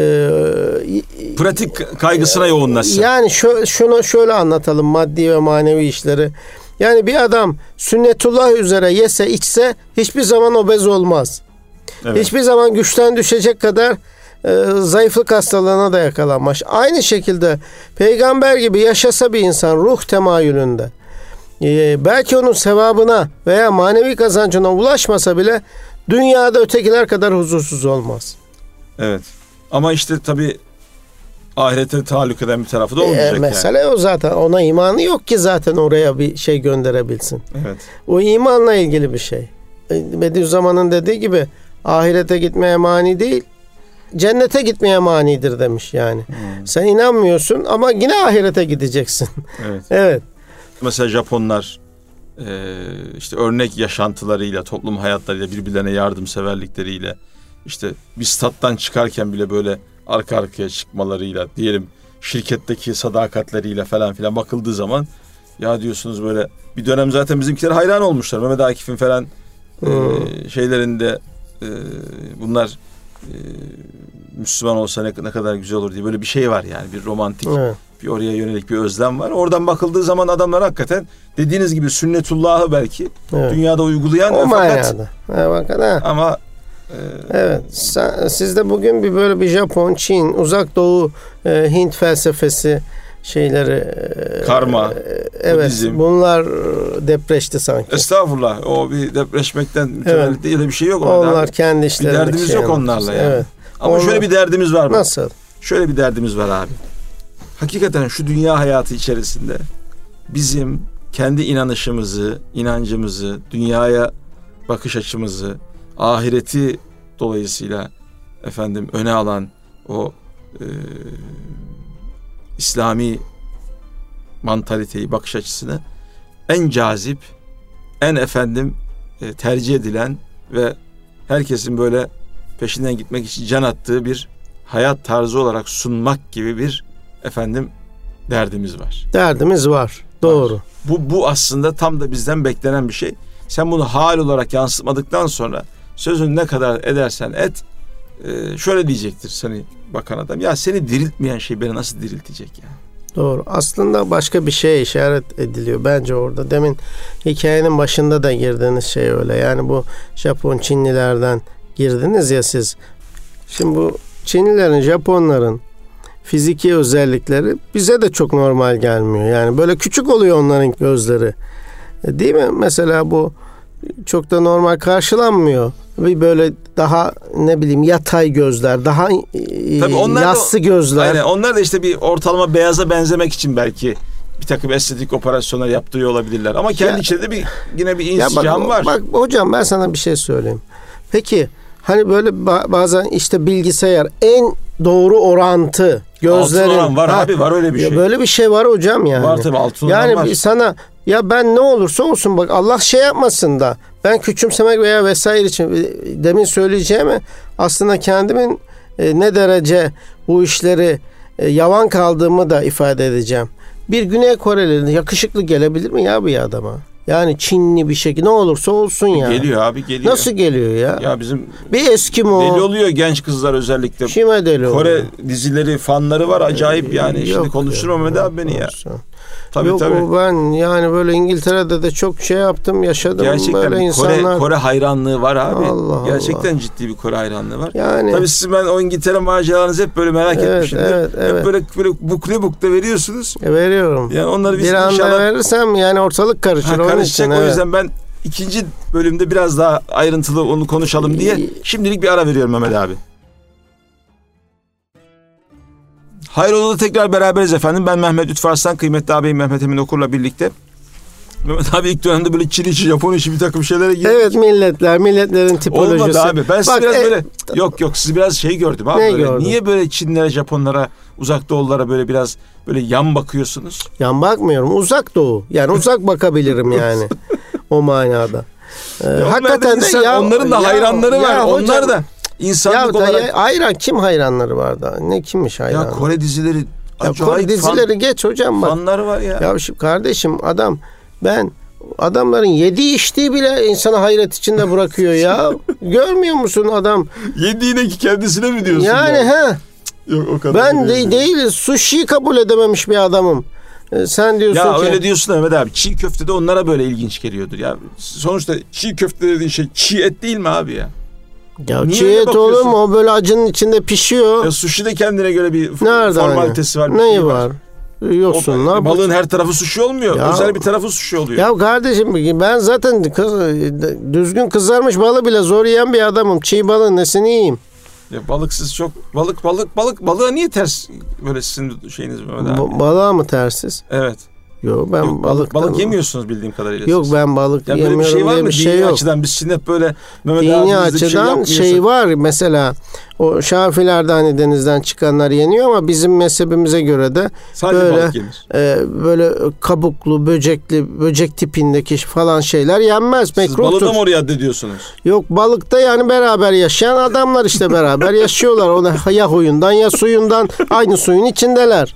Speaker 1: pratik kaygısına yoğunlaşsa.
Speaker 2: Yani şu, şunu şöyle anlatalım maddi ve manevi işleri. Yani bir adam sünnetullah üzere yese içse hiçbir zaman obez olmaz. Evet. Hiçbir zaman güçten düşecek kadar e, zayıflık hastalığına da yakalanmaz. Aynı şekilde peygamber gibi yaşasa bir insan ruh temayülünde e, belki onun sevabına veya manevi kazancına ulaşmasa bile dünyada ötekiler kadar huzursuz olmaz.
Speaker 1: Evet. Ama işte tabii ahirete taalluk eden bir tarafı da olmayacak
Speaker 2: e, mesele
Speaker 1: yani.
Speaker 2: O zaten. Ona imanı yok ki zaten oraya bir şey gönderebilsin.
Speaker 1: Evet.
Speaker 2: O imanla ilgili bir şey. Bediüzzaman'ın dediği gibi ahirete gitmeye mani değil, cennete gitmeye manidir demiş yani. Hmm. Sen inanmıyorsun ama yine ahirete gideceksin.
Speaker 1: Evet.
Speaker 2: Evet.
Speaker 1: Mesela Japonlar işte örnek yaşantılarıyla, toplum hayatlarıyla, birbirlerine yardımseverlikleriyle, işte bir stat'tan çıkarken bile böyle arka arkaya çıkmalarıyla, diyelim şirketteki sadakatleriyle falan filan bakıldığı zaman ya diyorsunuz böyle bir dönem zaten bizimkiler hayran olmuşlar. Mehmet Akif'in falan hmm. e, şeylerinde e, bunlar e, Müslüman olsa ne, ne kadar güzel olur diye böyle bir şey var yani, bir romantik, evet. bir oraya yönelik bir özlem var. Oradan bakıldığı zaman adamlar hakikaten dediğiniz gibi sünnetullahı belki evet. dünyada uygulayan
Speaker 2: o manada. Ha,
Speaker 1: ama e,
Speaker 2: evet, sen, siz de bugün bir böyle bir Japon, Çin, Uzak Doğu, e, Hint felsefesi şeyleri,
Speaker 1: karma,
Speaker 2: e, evet, Budizm. Bunlar depreşti sanki.
Speaker 1: Estağfurullah. O bir depreşmekten mütevellit evet. değil, bir şey yok.
Speaker 2: Onlar abi. Kendi işlerinde.
Speaker 1: Bir derdimiz
Speaker 2: şey
Speaker 1: yok onlarla yani.
Speaker 2: Evet.
Speaker 1: Ama
Speaker 2: Onlar...
Speaker 1: şöyle bir derdimiz var. Bak.
Speaker 2: Nasıl?
Speaker 1: Şöyle bir derdimiz var abi. Hakikaten şu dünya hayatı içerisinde bizim kendi inanışımızı, inancımızı, dünyaya bakış açımızı, ahireti dolayısıyla efendim öne alan o e, İslami mantaliteyi, bakış açısını en cazip, en efendim e, tercih edilen ve herkesin böyle peşinden gitmek için can attığı bir hayat tarzı olarak sunmak gibi bir efendim derdimiz var.
Speaker 2: Derdimiz var. Doğru.
Speaker 1: Var. Bu bu aslında tam da bizden beklenen bir şey. Sen bunu hal olarak yansıtmadıktan sonra sözün ne kadar edersen et, e, şöyle diyecektir seni bakan adam. Ya seni diriltmeyen şey beni nasıl diriltecek yani?
Speaker 2: Doğru. Aslında başka bir şeye işaret ediliyor bence orada. Demin hikayenin başında da girdiğiniz şey öyle. Yani bu Japon Çinlilerden girdiniz ya siz. Şimdi bu Çinlilerin, Japonların fiziki özellikleri bize de çok normal gelmiyor. Yani böyle küçük oluyor onların gözleri. Değil mi? Mesela bu çok da normal karşılanmıyor. Bir böyle daha ne bileyim yatay gözler, daha Tabii yassı da, gözler.
Speaker 1: Aynen, onlar da işte bir ortalama beyaza benzemek için belki bir takım estetik operasyonlar yaptırıyor olabilirler. Ama kendi ya, içinde bir yine bir insicam var.
Speaker 2: Bak hocam, ben sana bir şey söyleyeyim. Peki hani böyle bazen işte bilgisayar en doğru orantı gözlerin.
Speaker 1: Altın oran var ha, abi, var öyle bir şey.
Speaker 2: Böyle bir şey var hocam yani.
Speaker 1: Var tabii, altın oran
Speaker 2: yani
Speaker 1: var.
Speaker 2: Yani sana ya ben ne olursa olsun bak Allah şey yapmasın da ben küçümsemek veya vesaire için demin söyleyeceğimi aslında kendimin e, ne derece bu işleri e, yavan kaldığımı da ifade edeceğim. Bir Güney Koreli yakışıklı gelebilir mi ya bir adama? Yani Çinli bir şekilde ne olursa olsun ya.
Speaker 1: Geliyor abi, geliyor.
Speaker 2: Nasıl geliyor ya?
Speaker 1: Ya bizim
Speaker 2: bir Eskimo.
Speaker 1: Deli oluyor genç kızlar özellikle.
Speaker 2: Kime deli
Speaker 1: Kore
Speaker 2: oluyor?
Speaker 1: dizileri, fanları var acayip yani. Yok, şimdi konuşturma Mehmet abi beni ya. Tabii,
Speaker 2: Yok
Speaker 1: tabii.
Speaker 2: O ben yani böyle İngiltere'de de çok şey yaptım, yaşadım.
Speaker 1: Gerçekten
Speaker 2: böyle
Speaker 1: Kore,
Speaker 2: insanlar.
Speaker 1: Kore hayranlığı var abi.
Speaker 2: Allah
Speaker 1: Gerçekten
Speaker 2: Allah.
Speaker 1: ciddi bir Kore hayranlığı var.
Speaker 2: Yani.
Speaker 1: Tabii siz, ben o İngiltere maceralarınızı hep böyle merak
Speaker 2: evet,
Speaker 1: etmişimdir.
Speaker 2: Evet, evet.
Speaker 1: Hep böyle, böyle bukle bukle veriyorsunuz.
Speaker 2: E, veriyorum.
Speaker 1: Yani onları biz
Speaker 2: bir anda
Speaker 1: inşallah
Speaker 2: verirsem yani ortalık karışır.
Speaker 1: Ha, karışacak,
Speaker 2: için,
Speaker 1: o
Speaker 2: evet.
Speaker 1: yüzden ben ikinci bölümde biraz daha ayrıntılı onu konuşalım diye şimdilik bir ara veriyorum Mehmet abi. Hayrola tekrar beraberiz efendim. Ben Mehmet Lütfü Arslan, kıymetli ağabeyim Mehmet Emin Okur'la birlikte. Mehmet abi ilk dönemde böyle Çin işi, Japon işi bir takım şeylere girdik.
Speaker 2: Evet, milletler, milletlerin tipolojisi.
Speaker 1: Olmadı abi. Ben sizi
Speaker 2: Bak,
Speaker 1: biraz
Speaker 2: e,
Speaker 1: böyle yok yok sizi biraz şey gördüm abi.
Speaker 2: Ne
Speaker 1: Böyle.
Speaker 2: gördün?
Speaker 1: Niye böyle Çinlere, Japonlara, Uzak Doğulara böyle biraz böyle yan bakıyorsunuz?
Speaker 2: Yan bakmıyorum. Uzak Doğu. Yani uzak bakabilirim yani. O manada. Ee, hakikaten
Speaker 1: insan,
Speaker 2: de ya,
Speaker 1: onların da
Speaker 2: ya,
Speaker 1: hayranları var.
Speaker 2: ya,
Speaker 1: Onlar
Speaker 2: hocam,
Speaker 1: da insanlık
Speaker 2: ya,
Speaker 1: olarak.
Speaker 2: Ya, hayran kim hayranları var da? Ne kimmiş hayranları?
Speaker 1: Ya Kore dizileri
Speaker 2: ya Kore dizileri fan, geç hocam bak.
Speaker 1: Fanları var ya.
Speaker 2: Ya şimdi kardeşim adam ben adamların yediği içtiği bile insanı hayret içinde bırakıyor ya. Görmüyor musun adam?
Speaker 1: Yediğine ki kendisine mi diyorsun?
Speaker 2: Yani
Speaker 1: ya?
Speaker 2: he.
Speaker 1: Yok o kadar.
Speaker 2: Ben de, değil sushi'yi kabul edememiş bir adamım. Sen diyorsun
Speaker 1: ya
Speaker 2: ki...
Speaker 1: Ya öyle diyorsun Mehmet abi. Çiğ köfte de onlara böyle ilginç geliyordur ya. Sonuçta çiğ köfte dediğin şey çiğ et değil mi abi ya?
Speaker 2: Ya niye çiğ et olur mu? O böyle acının içinde pişiyor.
Speaker 1: Ya sushi de kendine göre bir
Speaker 2: nerede
Speaker 1: formalitesi
Speaker 2: hani?
Speaker 1: var.
Speaker 2: Neyi var? var? Yosunlar.
Speaker 1: Balığın her tarafı sushi olmuyor. Ya, özel bir tarafı sushi oluyor.
Speaker 2: Ya kardeşim ben zaten kız, düzgün kızarmış balı bile zor yiyen bir adamım. Çiğ balığın nesini yiyeyim?
Speaker 1: Ya balıksız çok balık balık balık balığa niye ters böyle sizin şeyiniz Mehmet abi?
Speaker 2: Ba- balığa mı tersiz?
Speaker 1: Evet.
Speaker 2: Yok ben
Speaker 1: yok,
Speaker 2: balık
Speaker 1: balık yemiyorsunuz bildiğim kadarıyla.
Speaker 2: Yok siz. Ben balık ya yemiyorum. Böyle bir şey var mı? Bir şey
Speaker 1: Dini
Speaker 2: yok.
Speaker 1: açıdan biz şimdi hep böyle Mehmet
Speaker 2: dini açıdan şey, şey var mesela o Şafilerde hani denizden çıkanlar yeniyor ama bizim mezhebimize göre de
Speaker 1: sadece
Speaker 2: böyle
Speaker 1: e,
Speaker 2: böyle kabuklu, böcekli, böcek tipindeki falan şeyler yenmez. Mekruhtur.
Speaker 1: Siz balığı da mı oraya addediyorsunuz?
Speaker 2: Yok balıkta yani beraber yaşayan adamlar işte beraber yaşıyorlar. Ona ya huyundan ya suyundan aynı suyun içindeler.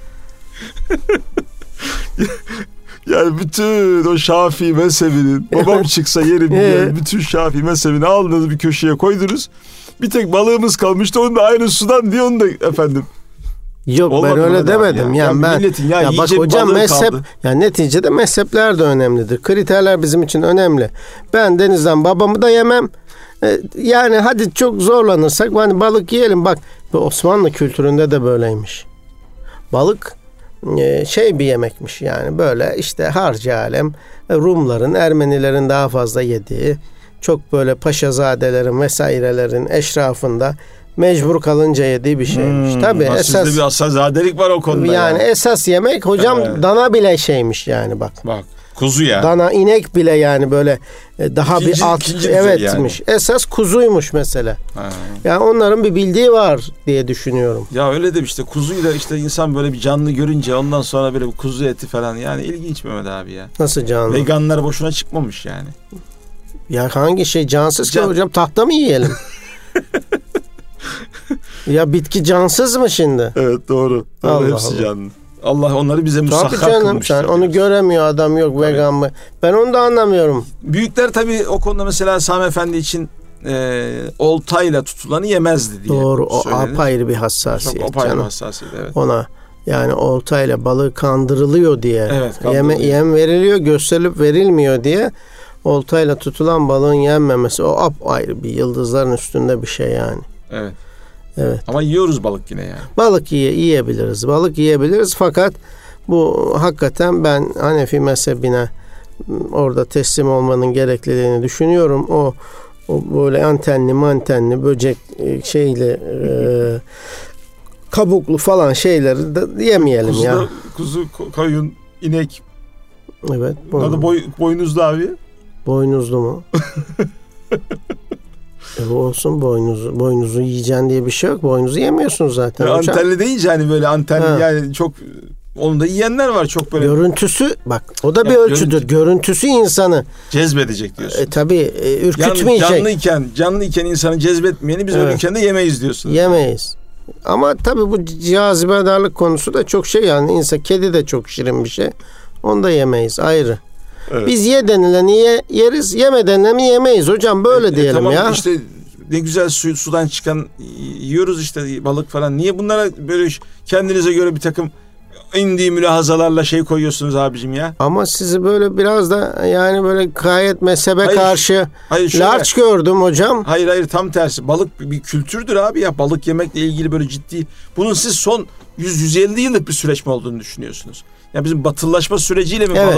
Speaker 1: Yani bütün o Şafii mezhebinin babam çıksa yerim diye bütün Şafii mezhebini aldınız bir köşeye koydunuz. Bir tek balığımız kalmıştı. Onu da aynı sudan diye onu da efendim.
Speaker 2: Yok
Speaker 1: Olmadı
Speaker 2: ben öyle demedim.
Speaker 1: Ya.
Speaker 2: Yani
Speaker 1: ya
Speaker 2: ben
Speaker 1: milletin ya,
Speaker 2: ya bak hocam mezhep
Speaker 1: kaldı.
Speaker 2: yani neticede mezhepler de önemlidir. Kriterler bizim için önemli. Ben denizden babamı da yemem. Ee, yani hadi çok zorlanırsak hani balık yiyelim. Bak bu Osmanlı kültüründe de böyleymiş. Balık e, şey bir yemekmiş yani böyle işte harcı alem Rumların, Ermenilerin daha fazla yediği, çok böyle paşazadelerin vesairelerin eşrafında mecbur kalınca yediği bir şeymiş.
Speaker 1: Hmm,
Speaker 2: Tabii esas
Speaker 1: sizde bir asazadelik var o konuda.
Speaker 2: Yani, yani esas yemek hocam evet. Dana bile şeymiş yani bak.
Speaker 1: Bak kuzu ya.
Speaker 2: Dana, inek bile yani böyle daha
Speaker 1: ikinci,
Speaker 2: bir alt evetmiş. Yani. Esas kuzuymuş mesela. Ha. Yani onların bir bildiği var diye düşünüyorum.
Speaker 1: Ya öyle de işte kuzuyla işte insan böyle bir canlı görünce ondan sonra böyle bir kuzu eti falan yani ilginç Mehmet abi ya.
Speaker 2: Nasıl canlı?
Speaker 1: Veganlar boşuna çıkmamış yani.
Speaker 2: Ya hangi şey cansız Can... ki hocam tahta mı yiyelim? Ya bitki cansız mı şimdi?
Speaker 1: Evet doğru. Allah hepsi Allah. Canlı. Allah onları bize musahhar
Speaker 2: tabii canım, sen onu diyorsun. Göremiyor adam yok tabii. Vegan mı? Ben onu da anlamıyorum.
Speaker 1: Büyükler tabii o konuda mesela Sami Efendi için e, oltayla tutulanı yemezdi diye.
Speaker 2: Doğru o apayrı bir hassasiyet.
Speaker 1: Çok apayrı
Speaker 2: canım.
Speaker 1: bir hassasiyet evet.
Speaker 2: Ona yani oltayla balığı kandırılıyor diye.
Speaker 1: Evet,
Speaker 2: yeme, yem veriliyor gösterilip verilmiyor diye. Oltayla tutulan balığın yenmemesi o apayrı bir yıldızların üstünde bir şey yani.
Speaker 1: Evet.
Speaker 2: Evet.
Speaker 1: Ama yiyoruz balık yine yani.
Speaker 2: Balık yiye, yiyebiliriz. Balık yiyebiliriz fakat bu hakikaten ben Hanefi mezhebine orada teslim olmanın gerekliliğini düşünüyorum. O, o böyle antenli mantenli böcek şeyle e, kabuklu falan şeyleri de yemeyelim
Speaker 1: kuzu
Speaker 2: ya.
Speaker 1: Da, kuzu, koyun, inek.
Speaker 2: Evet.
Speaker 1: Adı boy, boynuzlu abi.
Speaker 2: Boynuzlu mu? E olsun boynuzu boynuzu yiyeceksin diye bir şey yok. Boynuzu yemiyorsunuz zaten.
Speaker 1: Ya antenli deyince hani böyle antenli ha. Yani çok onu da yiyenler var çok böyle.
Speaker 2: Görüntüsü bak o da bir
Speaker 1: ya,
Speaker 2: ölçüdür. Görüntü, Görüntüsü insanı
Speaker 1: cezbedecek diyorsun.
Speaker 2: E, tabii e, ürkütmeyecek.
Speaker 1: Canlıyken, canlıyken insanı cezbetmeyeni biz evet. Ölürken de yemeyiz diyorsun.
Speaker 2: Yemeyiz. Ama tabii bu cazibedarlık konusu da çok şey yani insan kedi de çok şirin bir şey. Onu da yemeyiz ayrı. Evet. Biz ye denileni ye, yeriz, yeme denileni yemeyiz hocam böyle e, diyelim e, tamam, ya.
Speaker 1: İşte ne güzel su, sudan çıkan yiyoruz işte balık falan. Niye bunlara böyle kendinize göre bir takım indiği mülahazalarla şey koyuyorsunuz abicim ya?
Speaker 2: Ama sizi böyle biraz da yani böyle gayet mezhebe hayır, karşı hayır, şöyle, large gördüm hocam.
Speaker 1: Hayır hayır tam tersi. Balık bir kültürdür abi ya. Balık yemekle ilgili böyle ciddi. Bunun siz son yüz yüz elli yıllık bir süreç mi olduğunu düşünüyorsunuz? Yani bizim batılılaşma süreciyle mi evet,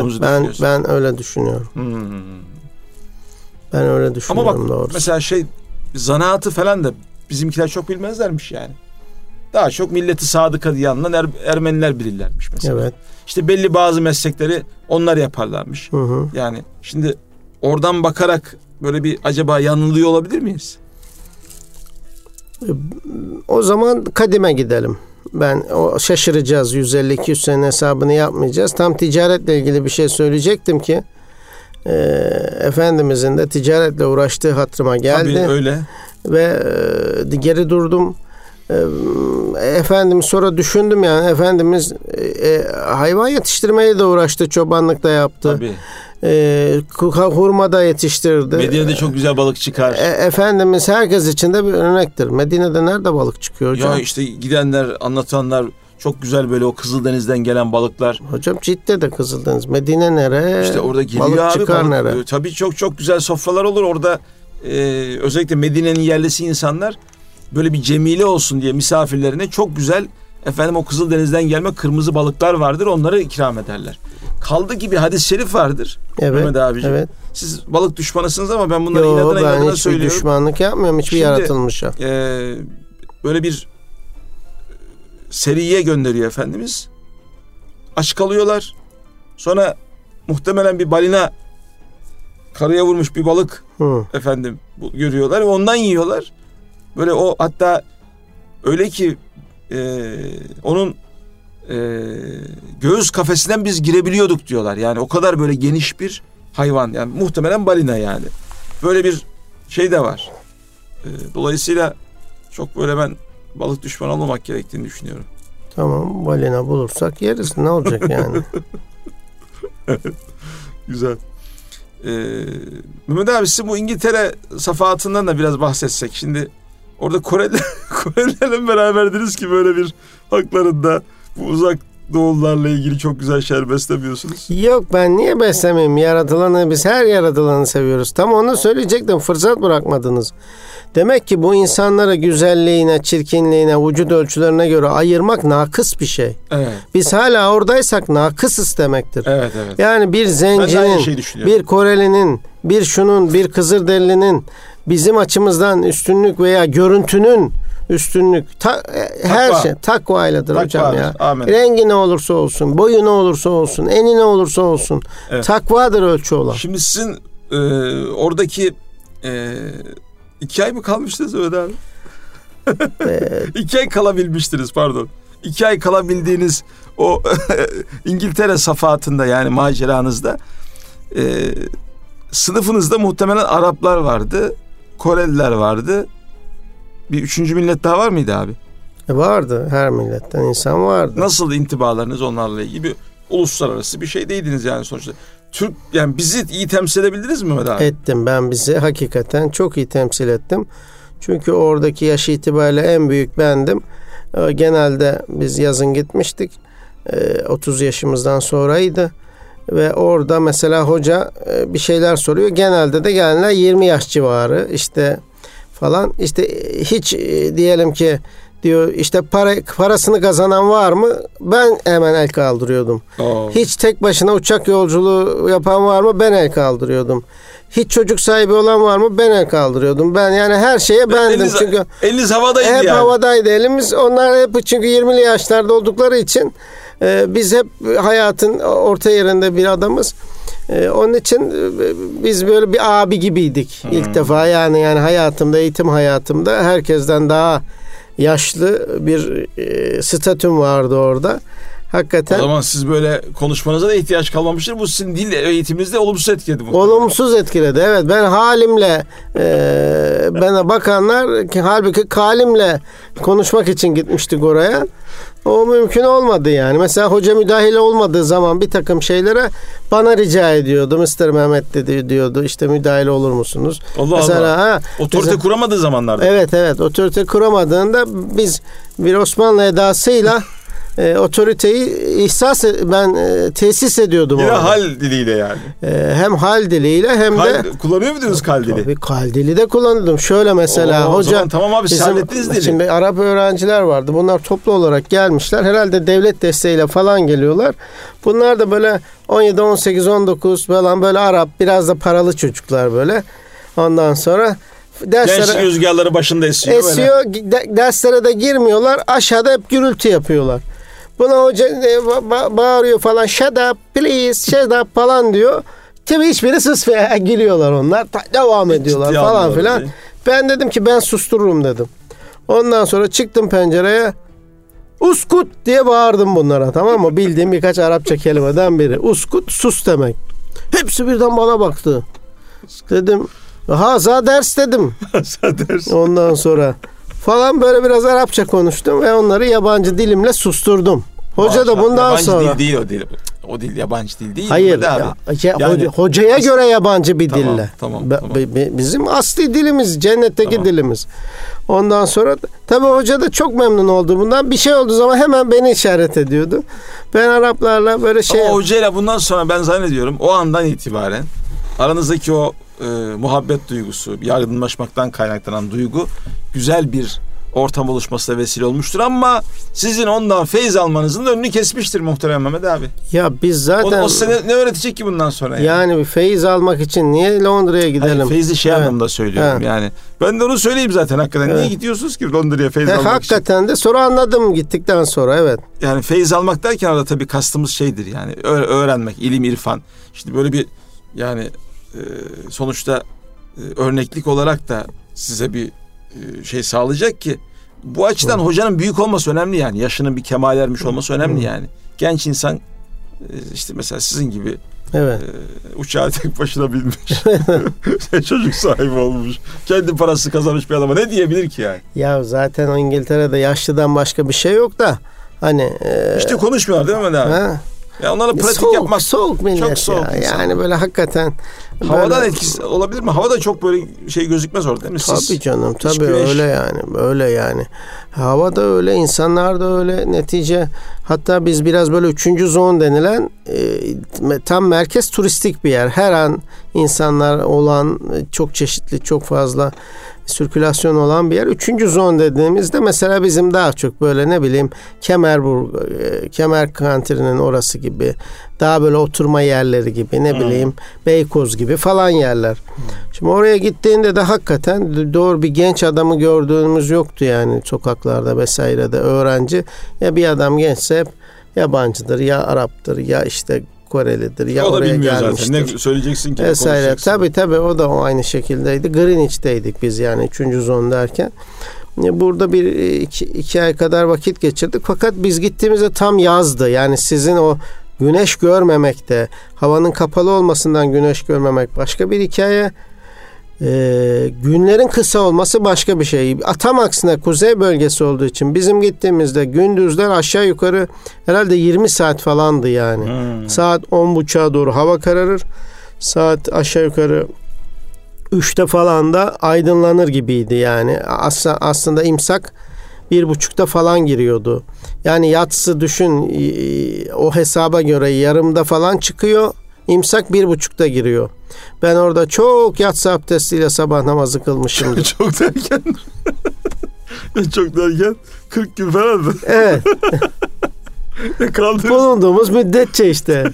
Speaker 1: Ben o şaşıracağız yüz elli iki yüz senenin hesabını yapmayacağız. Tam ticaretle ilgili bir şey söyleyecektim ki e, Efendimizin de ticaretle uğraştığı hatırıma geldi. Tabii öyle.
Speaker 2: Ve e, geri durdum. E, Efendimiz sonra düşündüm yani Efendimiz e, hayvan yetiştirmeyle de uğraştı, çobanlık da yaptı.
Speaker 1: Tabii.
Speaker 2: E, hurma da yetiştirdi.
Speaker 1: Medine'de çok güzel balık çıkar.
Speaker 2: E, Efendimiz herkes için de bir örnektir. Medine'de nerede balık çıkıyor hocam?
Speaker 1: Ya işte gidenler, anlatanlar çok güzel böyle o Kızıldeniz'den gelen balıklar.
Speaker 2: Hocam Cidde'de Kızıldeniz. Medine nere?
Speaker 1: İşte orada geliyor
Speaker 2: balık
Speaker 1: abi.
Speaker 2: Çıkar
Speaker 1: balık,
Speaker 2: nere?
Speaker 1: Tabii çok çok güzel sofralar olur orada. E, özellikle Medine'nin yerlisi insanlar böyle bir cemile olsun diye misafirlerine çok güzel efendim o Kızıldeniz'den gelme kırmızı balıklar vardır. Onları ikram ederler. Kaldı ki bir hadis-i şerif vardır.
Speaker 2: Evet.
Speaker 1: Mehmet abiciğim. Evet. Siz balık düşmanısınız ama ben bunları Yo, inadına inadına
Speaker 2: ben
Speaker 1: söylüyorum.
Speaker 2: Ben düşmanlık yapmıyorum. Hiçbir Şimdi, yaratılmışa.
Speaker 1: E, böyle bir seriye gönderiyor Efendimiz. Aç kalıyorlar. Sonra muhtemelen bir balina karaya vurmuş bir balık Hı. efendim görüyorlar ve ondan yiyorlar. Böyle o hatta öyle ki e, onun e, göğüs kafesinden biz girebiliyorduk diyorlar. Yani o kadar böyle geniş bir hayvan yani muhtemelen balina yani. Böyle bir şey de var. E, dolayısıyla çok böyle ben balık düşmanı olmamak gerektiğini düşünüyorum.
Speaker 2: Tamam balina bulursak yeriz ne olacak yani.
Speaker 1: Güzel. Ee, Mehmet abi sizin bu İngiltere safahatından da biraz bahsetsek. Şimdi orada Koreliler, Korelilerle beraberdiniz ki böyle bir haklarında bu uzak doğullarla ilgili çok güzel şeyler beslemiyorsunuz.
Speaker 2: Yok, ben niye beslemeyeyim? Yaratılanı, biz her yaratılanı seviyoruz. Tam onu söyleyecektim, fırsat bırakmadınız. Demek ki bu insanları güzelliğine, çirkinliğine, vücut ölçülerine göre ayırmak nakıs bir şey.
Speaker 1: Evet.
Speaker 2: Biz hala oradaysak nakısız demektir.
Speaker 1: Evet, evet.
Speaker 2: Yani bir zencinin, bir Korelinin, bir şunun, bir Kızılderilinin bizim açımızdan üstünlük veya görüntünün üstünlük ta, her
Speaker 1: takva.
Speaker 2: şey takva iledir hocam ya.
Speaker 1: Amin.
Speaker 2: Rengi ne olursa olsun, boyu ne olursa olsun, eni ne olursa olsun. Evet. Takvadır ölçü olan.
Speaker 1: Şimdi sizin e, oradaki e, iki ay mı kalmıştınız öyle abi? Evet. iki ay kalabilmiştiniz pardon. İki ay kalabildiğiniz o İngiltere safahatında, yani maceranızda e, sınıfınızda muhtemelen Araplar vardı, Koreliler vardı. Bir üçüncü millet daha var mıydı abi?
Speaker 2: E vardı. Her milletten insan vardı.
Speaker 1: Nasıl intibalarınız onlarla ilgili? Bir uluslararası bir şey değildiniz yani sonuçta. Türk, yani bizi iyi temsil edebildiniz mi Mehmet abi?
Speaker 2: Ettim. Ben bizi hakikaten çok iyi temsil ettim. Çünkü oradaki yaş itibariyle en büyük bendim. Genelde biz yazın gitmiştik. otuz yaşımızdan sonraydı. Ve orada mesela hoca bir şeyler soruyor. Genelde de gelenler yirmi yaş civarı. İşte falan. İşte hiç diyelim ki diyor işte para, parasını kazanan var mı? Ben hemen el kaldırıyordum. Oo. Hiç tek başına uçak yolculuğu yapan var mı? Ben el kaldırıyordum. Hiç çocuk sahibi olan var mı? Ben el kaldırıyordum. Ben yani her şeye bendim.
Speaker 1: Eliniz,
Speaker 2: çünkü
Speaker 1: eliniz havadaydı
Speaker 2: hep
Speaker 1: yani.
Speaker 2: Hep havadaydı elimiz. Onlar hep çünkü yirmili yaşlarda oldukları için e, biz hep hayatın orta yerinde bir adamız. Ee, onun için e, biz böyle bir abi gibiydik hmm. ilk defa, yani yani hayatımda, eğitim hayatımda herkesten daha yaşlı bir e, statüm vardı orada. Hakikaten.
Speaker 1: O zaman siz böyle konuşmanıza da ihtiyaç kalmamıştır. Bu sizin dil eğitiminizde olumsuz etkiledi bu.
Speaker 2: Olumsuz etkiledi. Evet, ben halimle e, bana bakanlar ki halbuki kalimle konuşmak için gitmiştik oraya. O mümkün olmadı yani. Mesela hoca müdahale olmadığı zaman bir takım şeylere bana rica ediyordu. mister Mehmet dedi diyordu. İşte müdahale olur musunuz?
Speaker 1: Allah
Speaker 2: mesela,
Speaker 1: Allah. Ha, otorite mesela, kuramadığı zamanlarda.
Speaker 2: Evet evet. Otorite kuramadığında biz bir Osmanlı edasıyla E, otoriteyi ihsas ben e, tesis ediyordum.
Speaker 1: Yine orada. Hal diliyle yani.
Speaker 2: E, hem hal diliyle hem
Speaker 1: kal,
Speaker 2: de
Speaker 1: kullanıyor muydunuz kal dili?
Speaker 2: Tabii kal dili de kullanıyordum. Şöyle mesela Oo, hoca.
Speaker 1: Zaman, tamam abi, siz hallettiniz dili.
Speaker 2: Şimdi Arap öğrenciler vardı. Bunlar toplu olarak gelmişler. Herhalde devlet desteğiyle falan geliyorlar. Bunlar da böyle on yedi, on sekiz, on dokuz falan böyle Arap, biraz da paralı çocuklar böyle. Ondan sonra
Speaker 1: derslere, gençlik rüzgarları başında esiyor.
Speaker 2: Esiyor. De, derslere de girmiyorlar. Aşağıda hep gürültü yapıyorlar. Buna hoca ba- bağırıyor falan, shut up please, shut up falan diyor. Tabii hiçbiri sus veya gülüyorlar onlar. Devam ediyorlar Ciddi falan filan. Değil. Ben dedim ki ben sustururum dedim. Ondan sonra çıktım pencereye. Uskut diye bağırdım bunlara, tamam mı? Bildiğim birkaç Arapça kelimeden biri. Uskut sus demek. Hepsi birden bana baktı. Dedim haza ders dedim.
Speaker 1: Haza ders.
Speaker 2: Ondan sonra falan böyle biraz Arapça konuştum ve onları yabancı dilimle susturdum. Hoca Maşallah, da bundan
Speaker 1: yabancı
Speaker 2: sonra.
Speaker 1: Yabancı dil değil o dil. O dil yabancı dil değil.
Speaker 2: Hayır. Ya, ya, yani, hocaya as- göre yabancı bir
Speaker 1: tamam,
Speaker 2: dille.
Speaker 1: Tamam,
Speaker 2: be,
Speaker 1: tamam.
Speaker 2: Be, bizim asli dilimiz, cennetteki tamam. dilimiz. Ondan sonra tabii hoca da çok memnun oldu bundan. Bir şey olduğu zaman hemen beni işaret ediyordu. Ben Araplarla böyle şey...
Speaker 1: Ama hocayla bundan sonra ben zannediyorum o andan itibaren aranızdaki o e, muhabbet duygusu, yardımlaşmaktan kaynaklanan duygu güzel bir ortam oluşmasına vesile olmuştur, ama sizin ondan feyz almanızın önünü kesmiştir muhterem Mehmet abi.
Speaker 2: Ya biz zaten...
Speaker 1: O, o size ne öğretecek ki bundan sonra? Yani,
Speaker 2: yani bir feyz almak için niye Londra'ya gidelim?
Speaker 1: Hayır, feyzi şey evet. anlamda söylüyorum evet. yani. Ben de onu söyleyeyim zaten hakikaten. Evet. Niye gidiyorsunuz ki Londra'ya feyz He, almak
Speaker 2: hakikaten için? Hakikaten de sonra anladım gittikten sonra, evet.
Speaker 1: Yani feyz almak derken arada tabii kastımız şeydir yani öğrenmek, ilim, irfan. İşte böyle bir yani e, sonuçta e, örneklik olarak da size bir şey sağlayacak ki bu açıdan Hı. hocanın büyük olması önemli yani. Yaşının bir kemal ermiş olması önemli Hı. yani. Genç insan işte mesela sizin gibi
Speaker 2: evet.
Speaker 1: e, uçağa tek başına binmiş. Çocuk sahibi olmuş. Kendi parası kazanmış bir adama ne diyebilir ki yani?
Speaker 2: Ya zaten o İngiltere'de yaşlıdan başka bir şey yok da hani. E,
Speaker 1: işte konuşmuyorlar değil mi Mehmet abi? Ya onlara pratik
Speaker 2: soğuk,
Speaker 1: yapmak
Speaker 2: soğuk millet
Speaker 1: çok soğuk
Speaker 2: ya.
Speaker 1: insan.
Speaker 2: Yani böyle hakikaten
Speaker 1: havadan
Speaker 2: böyle,
Speaker 1: etkisi olabilir mi? Havada çok böyle şey gözükmez orada değil mi? Sis,
Speaker 2: tabii canım, tabii
Speaker 1: güneş.
Speaker 2: öyle yani. Öyle yani. Hava da öyle, insanlar da öyle. Netice hatta biz biraz böyle üçüncü zon denilen e, tam merkez turistik bir yer. Her an insanlar olan, çok çeşitli, çok fazla sirkülasyon olan bir yer. Üçüncü zon dediğimizde mesela bizim daha çok böyle ne bileyim Kemerburg, e, Kemer Kantri'nin orası gibi, daha böyle oturma yerleri gibi, ne hmm. bileyim Beykoz gibi falan yerler. Hmm. Şimdi oraya gittiğinde de hakikaten doğru bir genç adamı gördüğümüz yoktu yani sokaklarda vesairede, öğrenci. Ya bir adam gençse hep yabancıdır, ya Arap'tır, ya işte Korelidir, ya
Speaker 1: o da
Speaker 2: oraya
Speaker 1: bilmiyor
Speaker 2: gelmiştir.
Speaker 1: Zaten. Ne söyleyeceksin ki?
Speaker 2: Vesaire. Tabii tabii o da o aynı şekildeydi. Greenwich'teydik biz yani üçüncü zon derken. Burada bir iki, iki ay kadar vakit geçirdik. Fakat biz gittiğimizde tam yazdı. Yani sizin o güneş görmemekte, havanın kapalı olmasından güneş görmemek başka bir hikaye. Ee, günlerin kısa olması başka bir şey. Tam aksine kuzey bölgesi olduğu için bizim gittiğimizde gündüzler aşağı yukarı herhalde yirmi saat falandı yani. Hmm. Saat on buçuğa doğru hava kararır. Saat aşağı yukarı üçte falan da aydınlanır gibiydi yani. Aslında, aslında imsak bir buçukta falan giriyordu. Yani yatsı düşün, o hesaba göre yarımda falan çıkıyor. İmsak bir buçukta giriyor. Ben orada çok yatsı abdestiyle sabah namazı kılmışımdır.
Speaker 1: Çok derken çok derken kırk gün falandı.
Speaker 2: Evet. Bulunduğumuz müddetçe işte.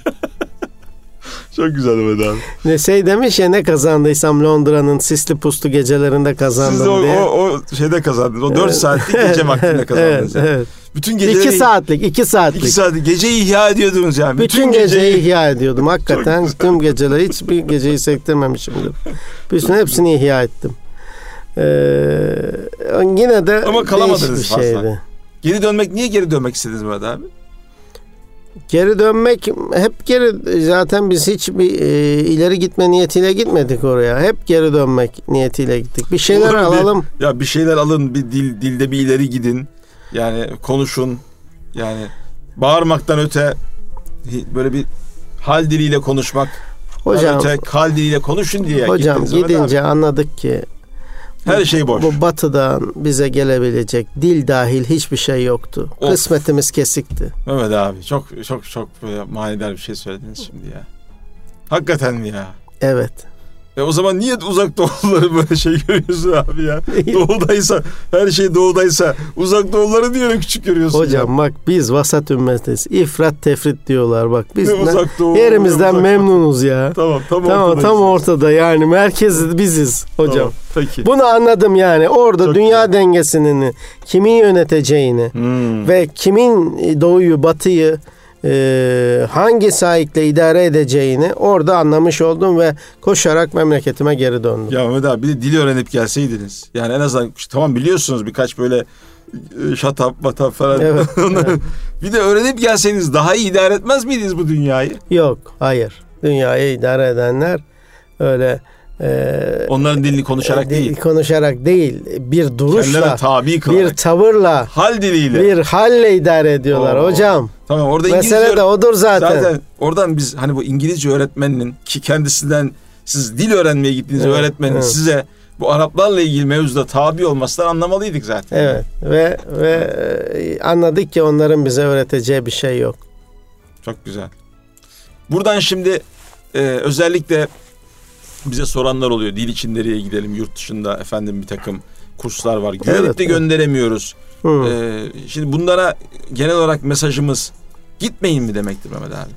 Speaker 1: Çok güzel Mehmet abi.
Speaker 2: Ne şey demiş ya, ne kazandıysam Londra'nın sisli puslu gecelerinde kazandım
Speaker 1: Siz o,
Speaker 2: diye.
Speaker 1: o, o şeyde kazandınız. O dört saatlik gece vaktinde kazandınız.
Speaker 2: Evet, evet.
Speaker 1: Bütün geceleri...
Speaker 2: İki saatlik, iki saatlik.
Speaker 1: İki saatlik. Geceyi ihya ediyordunuz yani.
Speaker 2: Bütün, Bütün geceyi... geceyi ihya ediyordum. Hakikaten tüm geceleri hiçbir geceyi sektirmemişimdir. Bütün hepsini ihya ettim. Ee, yine de
Speaker 1: ama kalamadınız
Speaker 2: fazla. Şeydi.
Speaker 1: Geri dönmek, niye geri dönmek istediniz Mehmet abi?
Speaker 2: Geri dönmek hep geri, zaten biz hiç bir e, ileri gitme niyetiyle gitmedik oraya. Hep geri dönmek niyetiyle gittik. Bir şeyler Olur, alalım.
Speaker 1: Bir, ya bir şeyler alın, bir dil dilde bir ileri gidin. Yani konuşun. Yani bağırmaktan öte böyle bir hal diliyle konuşmak. Hocam, öte hal diliyle konuşun diye.
Speaker 2: Hocam gidince anladık ki
Speaker 1: her şey boş.
Speaker 2: Bu batıdan bize gelebilecek dil dahil hiçbir şey yoktu. Of. Kısmetimiz kesikti.
Speaker 1: Mehmet abi çok çok çok böyle manidar bir şey söylediniz şimdi ya. Hakikaten mi ya?
Speaker 2: Evet.
Speaker 1: E o zaman niye uzak doğuları böyle şey görüyorsun abi ya? Doğudaysa, her şey doğudaysa uzak doğuları niye öyle küçük görüyorsun?
Speaker 2: Hocam ya? Bak biz vasat ümmetiz. İfrat tefrit diyorlar bak. Biz
Speaker 1: ne uzak doğu,
Speaker 2: yerimizden memnunuz ya.
Speaker 1: Tamam, tam,
Speaker 2: tamam, tam ortada yani. Merkez biziz hocam. Tamam,
Speaker 1: peki.
Speaker 2: Bunu anladım yani. Orada çok dünya güzel. Dengesini, kimin yöneteceğini hmm. ve kimin doğuyu, batıyı Ee, hangi sahikle idare edeceğini orada anlamış oldum ve koşarak memleketime geri döndüm.
Speaker 1: Ya Mehmet abi bir de dili öğrenip gelseydiniz. Yani en azından tamam biliyorsunuz birkaç böyle şatap matap falan.
Speaker 2: Evet, evet.
Speaker 1: Bir de öğrenip gelseydiniz daha iyi idare etmez miydiniz bu dünyayı?
Speaker 2: Yok, hayır. Dünyayı idare edenler öyle
Speaker 1: Ee, onların dilini konuşarak
Speaker 2: dil,
Speaker 1: değil.
Speaker 2: Konuşarak değil. Bir duruşla,
Speaker 1: tabi
Speaker 2: bir tavırla,
Speaker 1: hal diliyle,
Speaker 2: bir halle idare ediyorlar Oo. Hocam.
Speaker 1: Tamam, orada
Speaker 2: mesele
Speaker 1: İngilizce
Speaker 2: de odur zaten.
Speaker 1: Zaten oradan biz hani bu İngilizce öğretmeninin ki kendisinden siz dil öğrenmeye gittiğiniz evet, öğretmenin evet. size bu Araplarla ilgili mevzuda tabi olmasından anlamalıydık zaten.
Speaker 2: Evet ve ve anladık ki onların bize öğreteceği bir şey yok.
Speaker 1: Çok güzel. Buradan şimdi e, özellikle bize soranlar oluyor. Dil için nereye gidelim? Yurt dışında efendim bir takım kurslar var. Güvenip evet, de gönderemiyoruz. Ee, şimdi bunlara genel olarak mesajımız gitmeyin mi demektir Mehmet abi?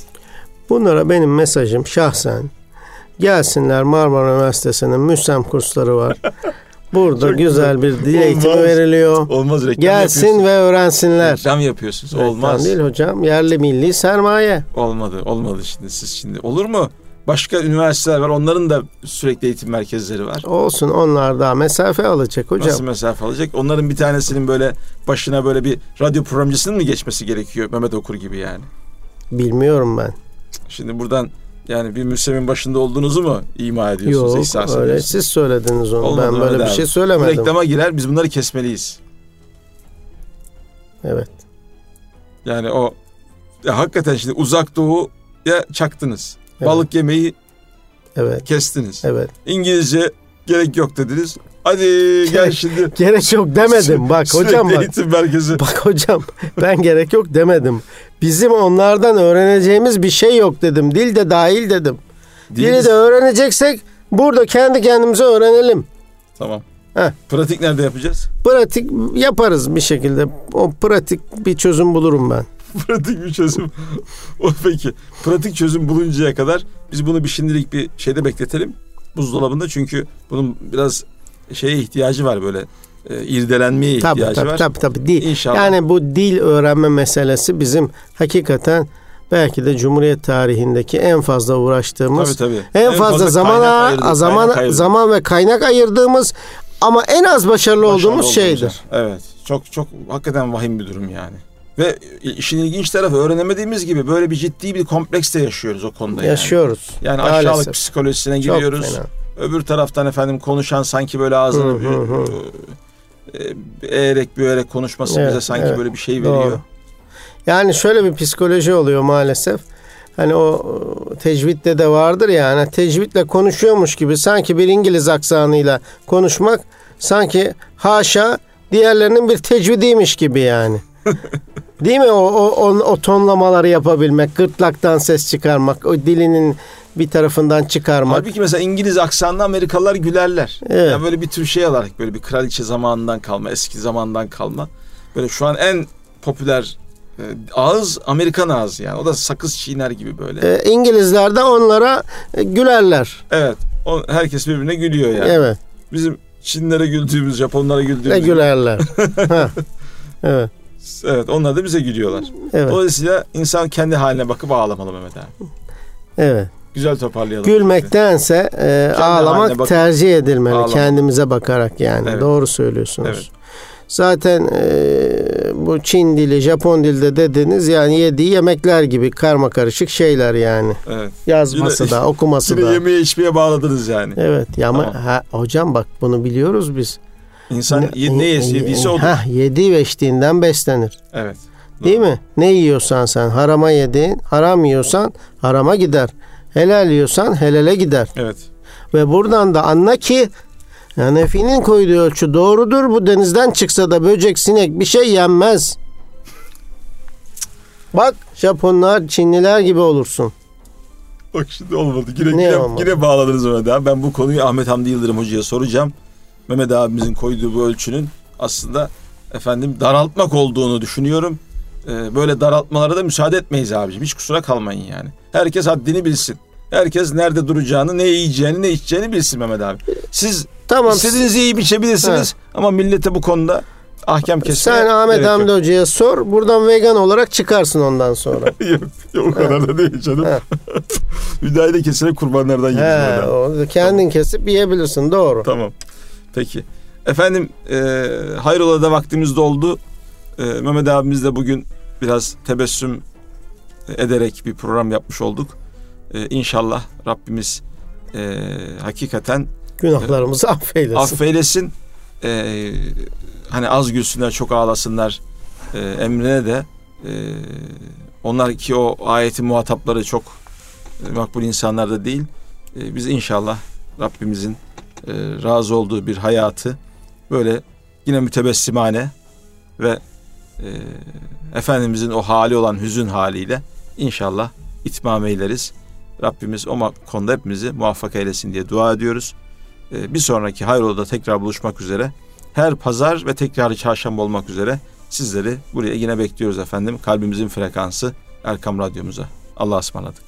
Speaker 2: Bunlara benim mesajım şahsen gelsinler, Marmara Üniversitesi'nin MÜSEM kursları var. Burada güzel, güzel bir dil eğitimi Olmaz. veriliyor.
Speaker 1: Olmaz, reklam
Speaker 2: Gelsin ve öğrensinler.
Speaker 1: Reklam yapıyorsunuz. Olmaz.
Speaker 2: Reklam değil hocam. Yerli milli sermaye.
Speaker 1: Olmadı. Olmadı şimdi siz şimdi. Olur mu? Başka üniversiteler var. Onların da sürekli eğitim merkezleri var.
Speaker 2: Olsun, onlar daha mesafe alacak hocam.
Speaker 1: Nasıl mesafe alacak? Onların bir tanesinin böyle başına böyle bir radyo programcısının mı geçmesi gerekiyor? Mehmet Okur gibi yani.
Speaker 2: Bilmiyorum ben.
Speaker 1: Şimdi buradan yani bir müsemin başında olduğunuzu mu ima ediyorsunuz?
Speaker 2: Yok, öyle siz söylediniz onu. Olmadı, ben böyle bir şey söylemedim.
Speaker 1: Bu reklama girer, biz bunları kesmeliyiz.
Speaker 2: Evet.
Speaker 1: Yani o Ya hakikaten şimdi uzak doğuya çaktınız.
Speaker 2: Evet.
Speaker 1: Balık yemeyi
Speaker 2: Evet.
Speaker 1: kestiniz.
Speaker 2: Evet.
Speaker 1: İngilizce gerek yok dediniz. Hadi gel şimdi.
Speaker 2: Gerek yok demedim. Bak hocam bak.
Speaker 1: Eğitim merkezi.
Speaker 2: Bak hocam ben gerek yok demedim. Bizim onlardan öğreneceğimiz bir şey yok dedim. Dil de dahil dedim.
Speaker 1: Değil
Speaker 2: Dili
Speaker 1: mi?
Speaker 2: de öğreneceksek burada kendi kendimize öğrenelim.
Speaker 1: Tamam.
Speaker 2: Heh.
Speaker 1: Pratik nerede yapacağız?
Speaker 2: Pratik yaparız bir şekilde. O pratik bir çözüm bulurum ben.
Speaker 1: Pratik bir çözüm. O peki. Pratik çözüm buluncaya kadar biz bunu bir şimdilik bir şeyde bekletelim. Buzdolabında, çünkü bunun biraz şeye ihtiyacı var, böyle e, irdelenmeye
Speaker 2: Tabii
Speaker 1: ihtiyacı
Speaker 2: tabii,
Speaker 1: var.
Speaker 2: tabii tabii dil.
Speaker 1: İnşallah.
Speaker 2: Yani bu dil öğrenme meselesi bizim hakikaten belki de Cumhuriyet tarihindeki en fazla uğraştığımız,
Speaker 1: Tabii, tabii.
Speaker 2: en, en fazla, fazla zamana
Speaker 1: ayırdık,
Speaker 2: zaman zaman ve kaynak ayırdığımız ama en az başarılı, başarılı olduğumuz şeydir.
Speaker 1: Evet. Çok çok hakikaten vahim bir durum yani. Ve işin ilginç tarafı, öğrenemediğimiz gibi böyle bir ciddi bir kompleks de yaşıyoruz o konuda.
Speaker 2: Yaşıyoruz.
Speaker 1: Yani, yani aşağılık psikolojisine giriyoruz. Öbür taraftan efendim konuşan sanki böyle ağzını hı, hı, hı. E, eğerek büyerek konuşması evet, bize sanki evet, böyle bir şey veriyor.
Speaker 2: Doğru. Yani şöyle bir psikoloji oluyor maalesef. Hani o tecvidde de vardır ya, yani tecvidle konuşuyormuş gibi sanki bir İngiliz aksanıyla konuşmak sanki haşa diğerlerinin bir tecvidiymiş gibi yani. Değil mi? O, o, o, o tonlamaları yapabilmek, gırtlaktan ses çıkarmak, o dilinin bir tarafından çıkarmak.
Speaker 1: Halbuki mesela İngiliz aksanlı Amerikalılar gülerler.
Speaker 2: Evet.
Speaker 1: Yani böyle bir tür şey olarak, böyle bir kraliçe zamanından kalma, eski zamandan kalma. Böyle şu an en popüler e, ağız Amerikan ağzı yani. O da sakız çiğner gibi böyle.
Speaker 2: E, İngilizler de onlara e, gülerler.
Speaker 1: Evet. O, herkes birbirine gülüyor yani.
Speaker 2: Evet.
Speaker 1: Bizim Çinlere güldüğümüz, Japonlara güldüğümüz.
Speaker 2: E, gülerler. Ha. Evet.
Speaker 1: Evet, onlar da bize gülüyorlar.
Speaker 2: Evet.
Speaker 1: Dolayısıyla insan kendi haline bakıp ağlamalı Mehmet abi.
Speaker 2: Evet.
Speaker 1: Güzel toparlayalım.
Speaker 2: Gülmektense e, ağlamak tercih edilmeli. Ağlamak. Kendimize bakarak yani. Evet. Doğru söylüyorsunuz. Evet. Zaten e, bu Çin dili, Japon dilde dediğiniz yani yediği yemekler gibi karma karışık şeyler yani. Evet. Yazması yine, da, okuması
Speaker 1: yine
Speaker 2: da.
Speaker 1: Yine yemeğe içmeye bağladınız yani.
Speaker 2: Evet. Ya tamam. Ama ha, hocam bak bunu biliyoruz biz.
Speaker 1: İnsan ne, ne yediyse odur.
Speaker 2: Hah, yediği ve içtiğinden beslenir.
Speaker 1: Evet.
Speaker 2: Değil mi? Ne yiyorsan sen harama yedin, haram yiyorsan harama gider. Helal yiyorsan helale gider.
Speaker 1: Evet.
Speaker 2: Ve buradan da anla ki Hanefi'nin koyduğu ölçü doğrudur. Bu denizden çıksa da böcek, sinek bir şey yenmez. Bak Japonlar, Çinliler gibi olursun.
Speaker 1: Bak şimdi olmadı. Yine, yine, yine bağladınız Mehmet abi. Ben bu konuyu Ahmet Hamdi Yıldırım Hoca'ya soracağım. Mehmet abimizin koyduğu bu ölçünün aslında efendim daraltmak olduğunu düşünüyorum. Ee, böyle daraltmalara da müsaade etmeyiz abiciğim. Hiç kusura kalmayın yani. Herkes haddini bilsin. Herkes nerede duracağını, ne yiyeceğini, ne içeceğini bilsin Mehmet abi. Siz tamam, istediğinizi yiyip içebilirsiniz ha. Ama millete bu konuda ahkam kesmeye
Speaker 2: sen Ahmet Hamdi Hoca'ya sor. Buradan vegan olarak çıkarsın ondan sonra.
Speaker 1: yok, yok o kadar ha. da değil canım. Müdahale kesene kurbanlardan yiyeceğiz.
Speaker 2: Kendin tamam. kesip yiyebilirsin, doğru.
Speaker 1: Tamam. Peki. Efendim e, hayrola da vaktimiz doldu. E, Mehmet abimizle bugün biraz tebessüm ederek bir program yapmış olduk. E, İnşallah Rabbimiz e, hakikaten
Speaker 2: günahlarımızı e, affeylesin.
Speaker 1: Affeylesin. E, hani az gülsünler, çok ağlasınlar e, emrine de e, onlar ki o ayetin muhatapları çok e, makbul insanlar da değil. E, biz inşallah Rabbimizin e, razı olduğu bir hayatı böyle yine mütebessimane ve e, Efendimizin o hali olan hüzün haliyle inşallah itmam eyleriz. Rabbimiz o konuda hepimizi muvaffak eylesin diye dua ediyoruz. E, bir sonraki Hayrola'da tekrar buluşmak üzere. Her pazar ve tekrarı çarşamba olmak üzere sizleri buraya yine bekliyoruz efendim. Kalbimizin frekansı Erkam Radyomuza. Allah'a ısmarladık.